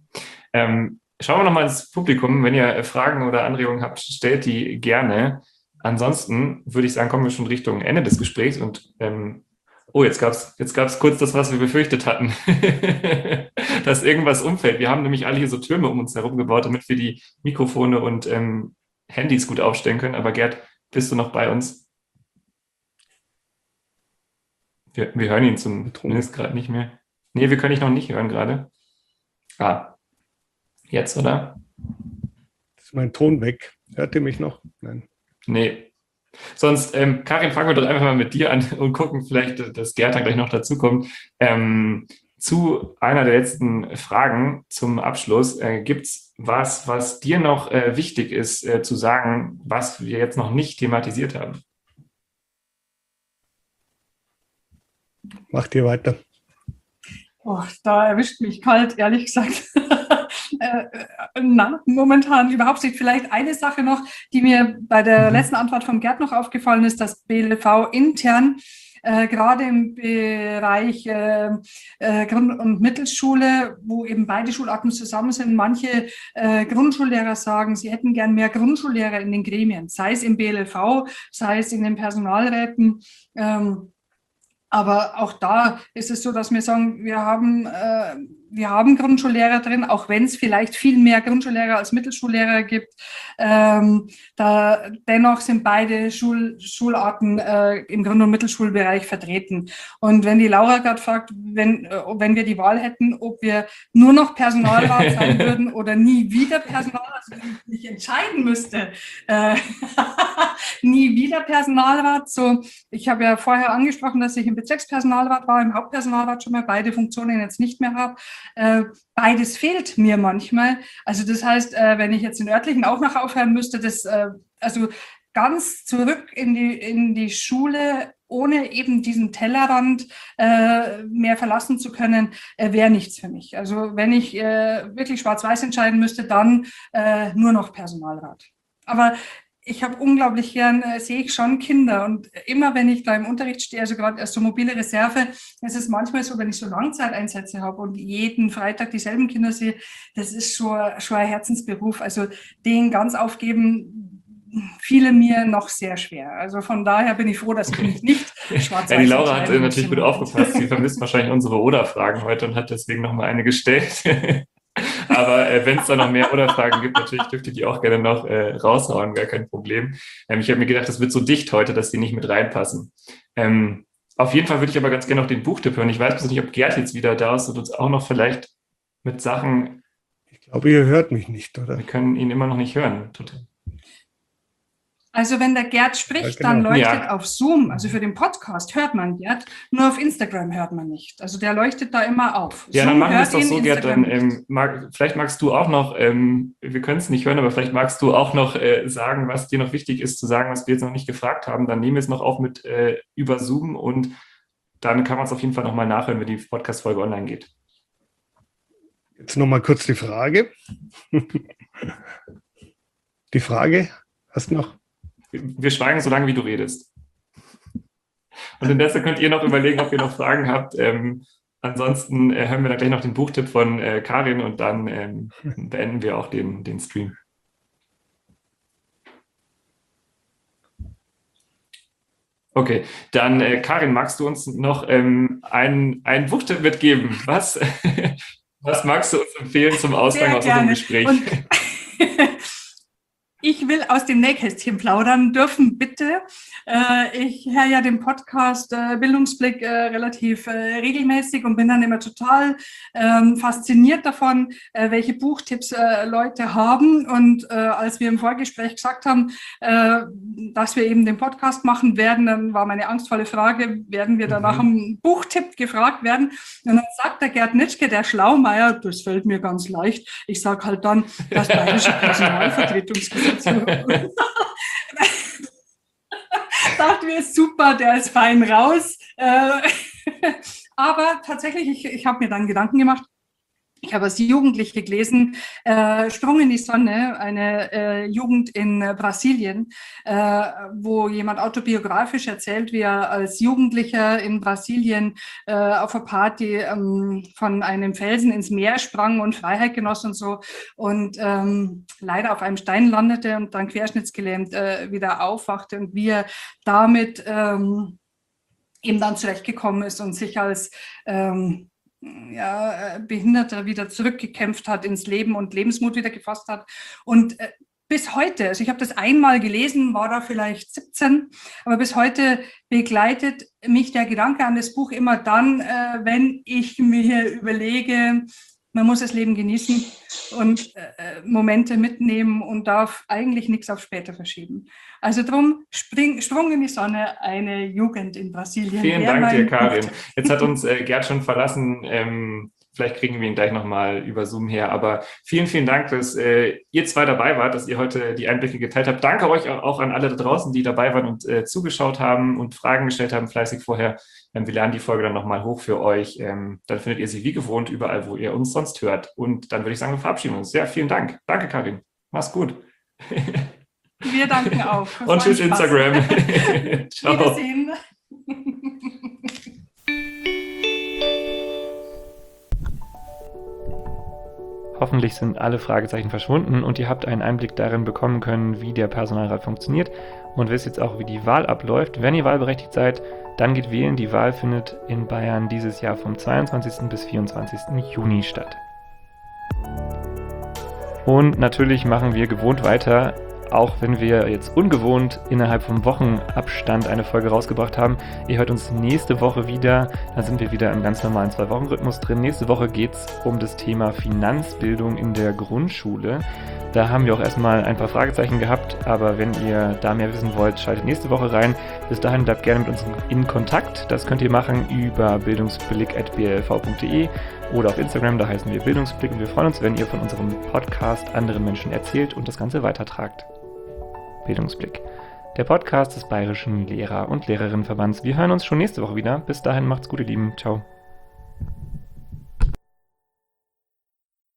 Ähm, schauen wir nochmal ins Publikum. Wenn ihr Fragen oder Anregungen habt, stellt die gerne. Ansonsten würde ich sagen, kommen wir schon Richtung Ende des Gesprächs und ähm, oh, jetzt gab es jetzt gab's kurz das, was wir befürchtet hatten, dass irgendwas umfällt. Wir haben nämlich alle hier so Türme um uns herum gebaut, damit wir die Mikrofone und ähm, Handys gut aufstellen können. Aber Gerd, bist du noch bei uns? Wir, wir hören ihn zumindest gerade nicht mehr. Nee, wir können dich noch nicht hören gerade. Ah, jetzt, oder? Ist mein Ton weg? Hört ihr mich noch? Nein. Nee. Sonst, ähm, Karin, fangen wir doch einfach mal mit dir an und gucken vielleicht, dass Gerd dann gleich noch dazukommt. Ähm, zu einer der letzten Fragen zum Abschluss. Äh, gibt es was, was dir noch äh, wichtig ist äh, zu sagen, was wir jetzt noch nicht thematisiert haben? Macht ihr weiter. Oh, da erwischt mich kalt, ehrlich gesagt. äh, na, momentan überhaupt nicht. Vielleicht eine Sache noch, die mir bei der mhm. letzten Antwort von Gerd noch aufgefallen ist, dass B L V intern äh, gerade im Bereich äh, äh, Grund- und Mittelschule, wo eben beide Schularten zusammen sind, manche äh, Grundschullehrer sagen, sie hätten gern mehr Grundschullehrer in den Gremien, sei es im B L V, sei es in den Personalräten. Ähm, Aber auch da ist es so, dass wir sagen, wir haben, äh, wir haben Grundschullehrer drin, auch wenn es vielleicht viel mehr Grundschullehrer als Mittelschullehrer gibt. Ähm, da, dennoch sind beide Schul, Schularten äh, im Grund- und Mittelschulbereich vertreten. Und wenn die Laura gerade fragt, wenn, äh, wenn wir die Wahl hätten, ob wir nur noch Personalrat sein würden oder nie wieder Personalrat, also wenn ich mich entscheiden müsste, äh, nie wieder Personalrat. So, ich habe ja vorher angesprochen, dass ich im Bezirkspersonalrat war, im Hauptpersonalrat schon mal beide Funktionen jetzt nicht mehr habe. Äh, beides fehlt mir manchmal. Also das heißt, äh, wenn ich jetzt den örtlichen auch noch aufhören müsste, das äh, also ganz zurück in die in die Schule, ohne eben diesen Tellerrand äh, mehr verlassen zu können, äh, wäre nichts für mich. Also wenn ich äh, wirklich schwarz-weiß entscheiden müsste, dann äh, nur noch Personalrat. Aber ich habe unglaublich gern, äh, sehe ich schon Kinder und immer wenn ich da im Unterricht stehe, also gerade als so mobile Reserve, ist es manchmal so, wenn ich so Langzeiteinsätze habe und jeden Freitag dieselben Kinder sehe, das ist schon, schon ein Herzensberuf. Also den ganz aufgeben, fiele mir noch sehr schwer. Also von daher bin ich froh, dass ich mich nicht schwarz-weiß Ja, die Laura hat entscheiden natürlich gut aufgepasst. Sie vermisst wahrscheinlich unsere Oder-Fragen heute und hat deswegen nochmal eine gestellt. Aber äh, wenn es da noch mehr Oder-Fragen gibt, natürlich dürft ihr die auch gerne noch äh, raushauen, gar kein Problem. Ähm, ich habe mir gedacht, das wird so dicht heute, dass die nicht mit reinpassen. Ähm, auf jeden Fall würde ich aber ganz gerne noch den Buchtipp hören. Ich weiß nicht, ob Gerd jetzt wieder da ist und uns auch noch vielleicht mit Sachen... Ich glaube, ihr hört mich nicht, oder? Wir können ihn immer noch nicht hören. Total. Also wenn der Gerd spricht, ja, genau. dann leuchtet Ja. auf Zoom, also für den Podcast hört man Gerd, nur auf Instagram hört man nicht. Also der leuchtet da immer auf. Ja, Zoom dann machen wir es hört doch ihn, so, Gerd, Instagram dann ähm, mag, vielleicht magst du auch noch, ähm, wir können es nicht hören, aber vielleicht magst du auch noch äh, sagen, was dir noch wichtig ist zu sagen, was wir jetzt noch nicht gefragt haben. Dann nehmen wir es noch auf mit äh, über Zoom und dann kann man es auf jeden Fall nochmal nachhören, wenn die Podcast-Folge online geht. Jetzt nochmal kurz die Frage. Die Frage, hast du noch? Wir schweigen so lange, wie du redest. Und indessen könnt ihr noch überlegen, ob ihr noch Fragen habt. Ähm, ansonsten äh, hören wir dann gleich noch den Buchtipp von äh, Karin und dann ähm, beenden wir auch den, den Stream. Okay, dann äh, Karin, magst du uns noch ähm, einen, einen Buchtipp mitgeben? Was, was magst du uns empfehlen zum Ausgang aus unserem Gespräch? Und ich will aus dem Nähkästchen plaudern dürfen, bitte. Äh, ich höre ja den Podcast äh, Bildungsblick äh, relativ äh, regelmäßig und bin dann immer total ähm, fasziniert davon, äh, welche Buchtipps äh, Leute haben. Und äh, als wir im Vorgespräch gesagt haben, äh, dass wir eben den Podcast machen werden, dann war meine angstvolle Frage, werden wir danach mhm. einen Buchtipp gefragt werden? Und dann sagt der Gerd Nitschke, der Schlaumeier, das fällt mir ganz leicht. Ich sage halt dann, das Bayerische Personalvertretungsgesetz. Dachten wir, super, der ist fein raus. Äh, aber tatsächlich, ich, ich habe mir dann Gedanken gemacht, Ich habe als Jugendliche gelesen, äh, Sprung in die Sonne, eine äh, Jugend in äh, Brasilien, äh, wo jemand autobiografisch erzählt, wie er als Jugendlicher in Brasilien äh, auf einer Party ähm, von einem Felsen ins Meer sprang und Freiheit genoss und so und ähm, leider auf einem Stein landete und dann querschnittsgelähmt äh, wieder aufwachte und wie er damit ähm, eben dann zurechtgekommen ist und sich als ähm, ja, Behinderter wieder zurückgekämpft hat ins Leben und Lebensmut wieder gefasst hat. Und äh, bis heute, also ich habe das einmal gelesen, war da vielleicht siebzehn, aber bis heute begleitet mich der Gedanke an das Buch immer dann, äh, wenn ich mir überlege, man muss das Leben genießen und äh, Momente mitnehmen und darf eigentlich nichts auf später verschieben. Also drum, spring, Sprung in die Sonne, eine Jugend in Brasilien. Vielen Dank dir, Karin. Jetzt hat uns äh, Gerd schon verlassen. Ähm, vielleicht kriegen wir ihn gleich nochmal über Zoom her. Aber vielen, vielen Dank, dass äh, ihr zwei dabei wart, dass ihr heute die Einblicke geteilt habt. Danke euch auch an alle da draußen, die dabei waren und äh, zugeschaut haben und Fragen gestellt haben, fleißig vorher. Ähm, wir laden die Folge dann nochmal hoch für euch. Ähm, dann findet ihr sie wie gewohnt überall, wo ihr uns sonst hört. Und dann würde ich sagen, wir verabschieden uns. Ja, vielen Dank. Danke, Karin. Mach's gut. Wir danken auch. Und tschüss, Instagram. Ciao. Wiedersehen. Hoffentlich sind alle Fragezeichen verschwunden und ihr habt einen Einblick darin bekommen können, wie der Personalrat funktioniert und wisst jetzt auch, wie die Wahl abläuft. Wenn ihr wahlberechtigt seid, dann geht wählen. Die Wahl findet in Bayern dieses Jahr vom zweiundzwanzigsten bis vierundzwanzigsten Juni statt. Und natürlich machen wir gewohnt weiter. Auch wenn wir jetzt ungewohnt innerhalb vom Wochenabstand eine Folge rausgebracht haben. Ihr hört uns nächste Woche wieder. Da sind wir wieder im ganz normalen Zwei-Wochen-Rhythmus drin. Nächste Woche geht es um das Thema Finanzbildung in der Grundschule. Da haben wir auch erstmal ein paar Fragezeichen gehabt. Aber wenn ihr da mehr wissen wollt, schaltet nächste Woche rein. Bis dahin bleibt gerne mit uns in Kontakt. Das könnt ihr machen über bildungsblick at b l v punkt d e oder auf Instagram. Da heißen wir Bildungsblick. Und wir freuen uns, wenn ihr von unserem Podcast anderen Menschen erzählt und das Ganze weitertragt. Bildungsblick, der Podcast des Bayerischen Lehrer- und Lehrerinnenverbands. Wir hören uns schon nächste Woche wieder. Bis dahin macht's gut, ihr Lieben. Ciao.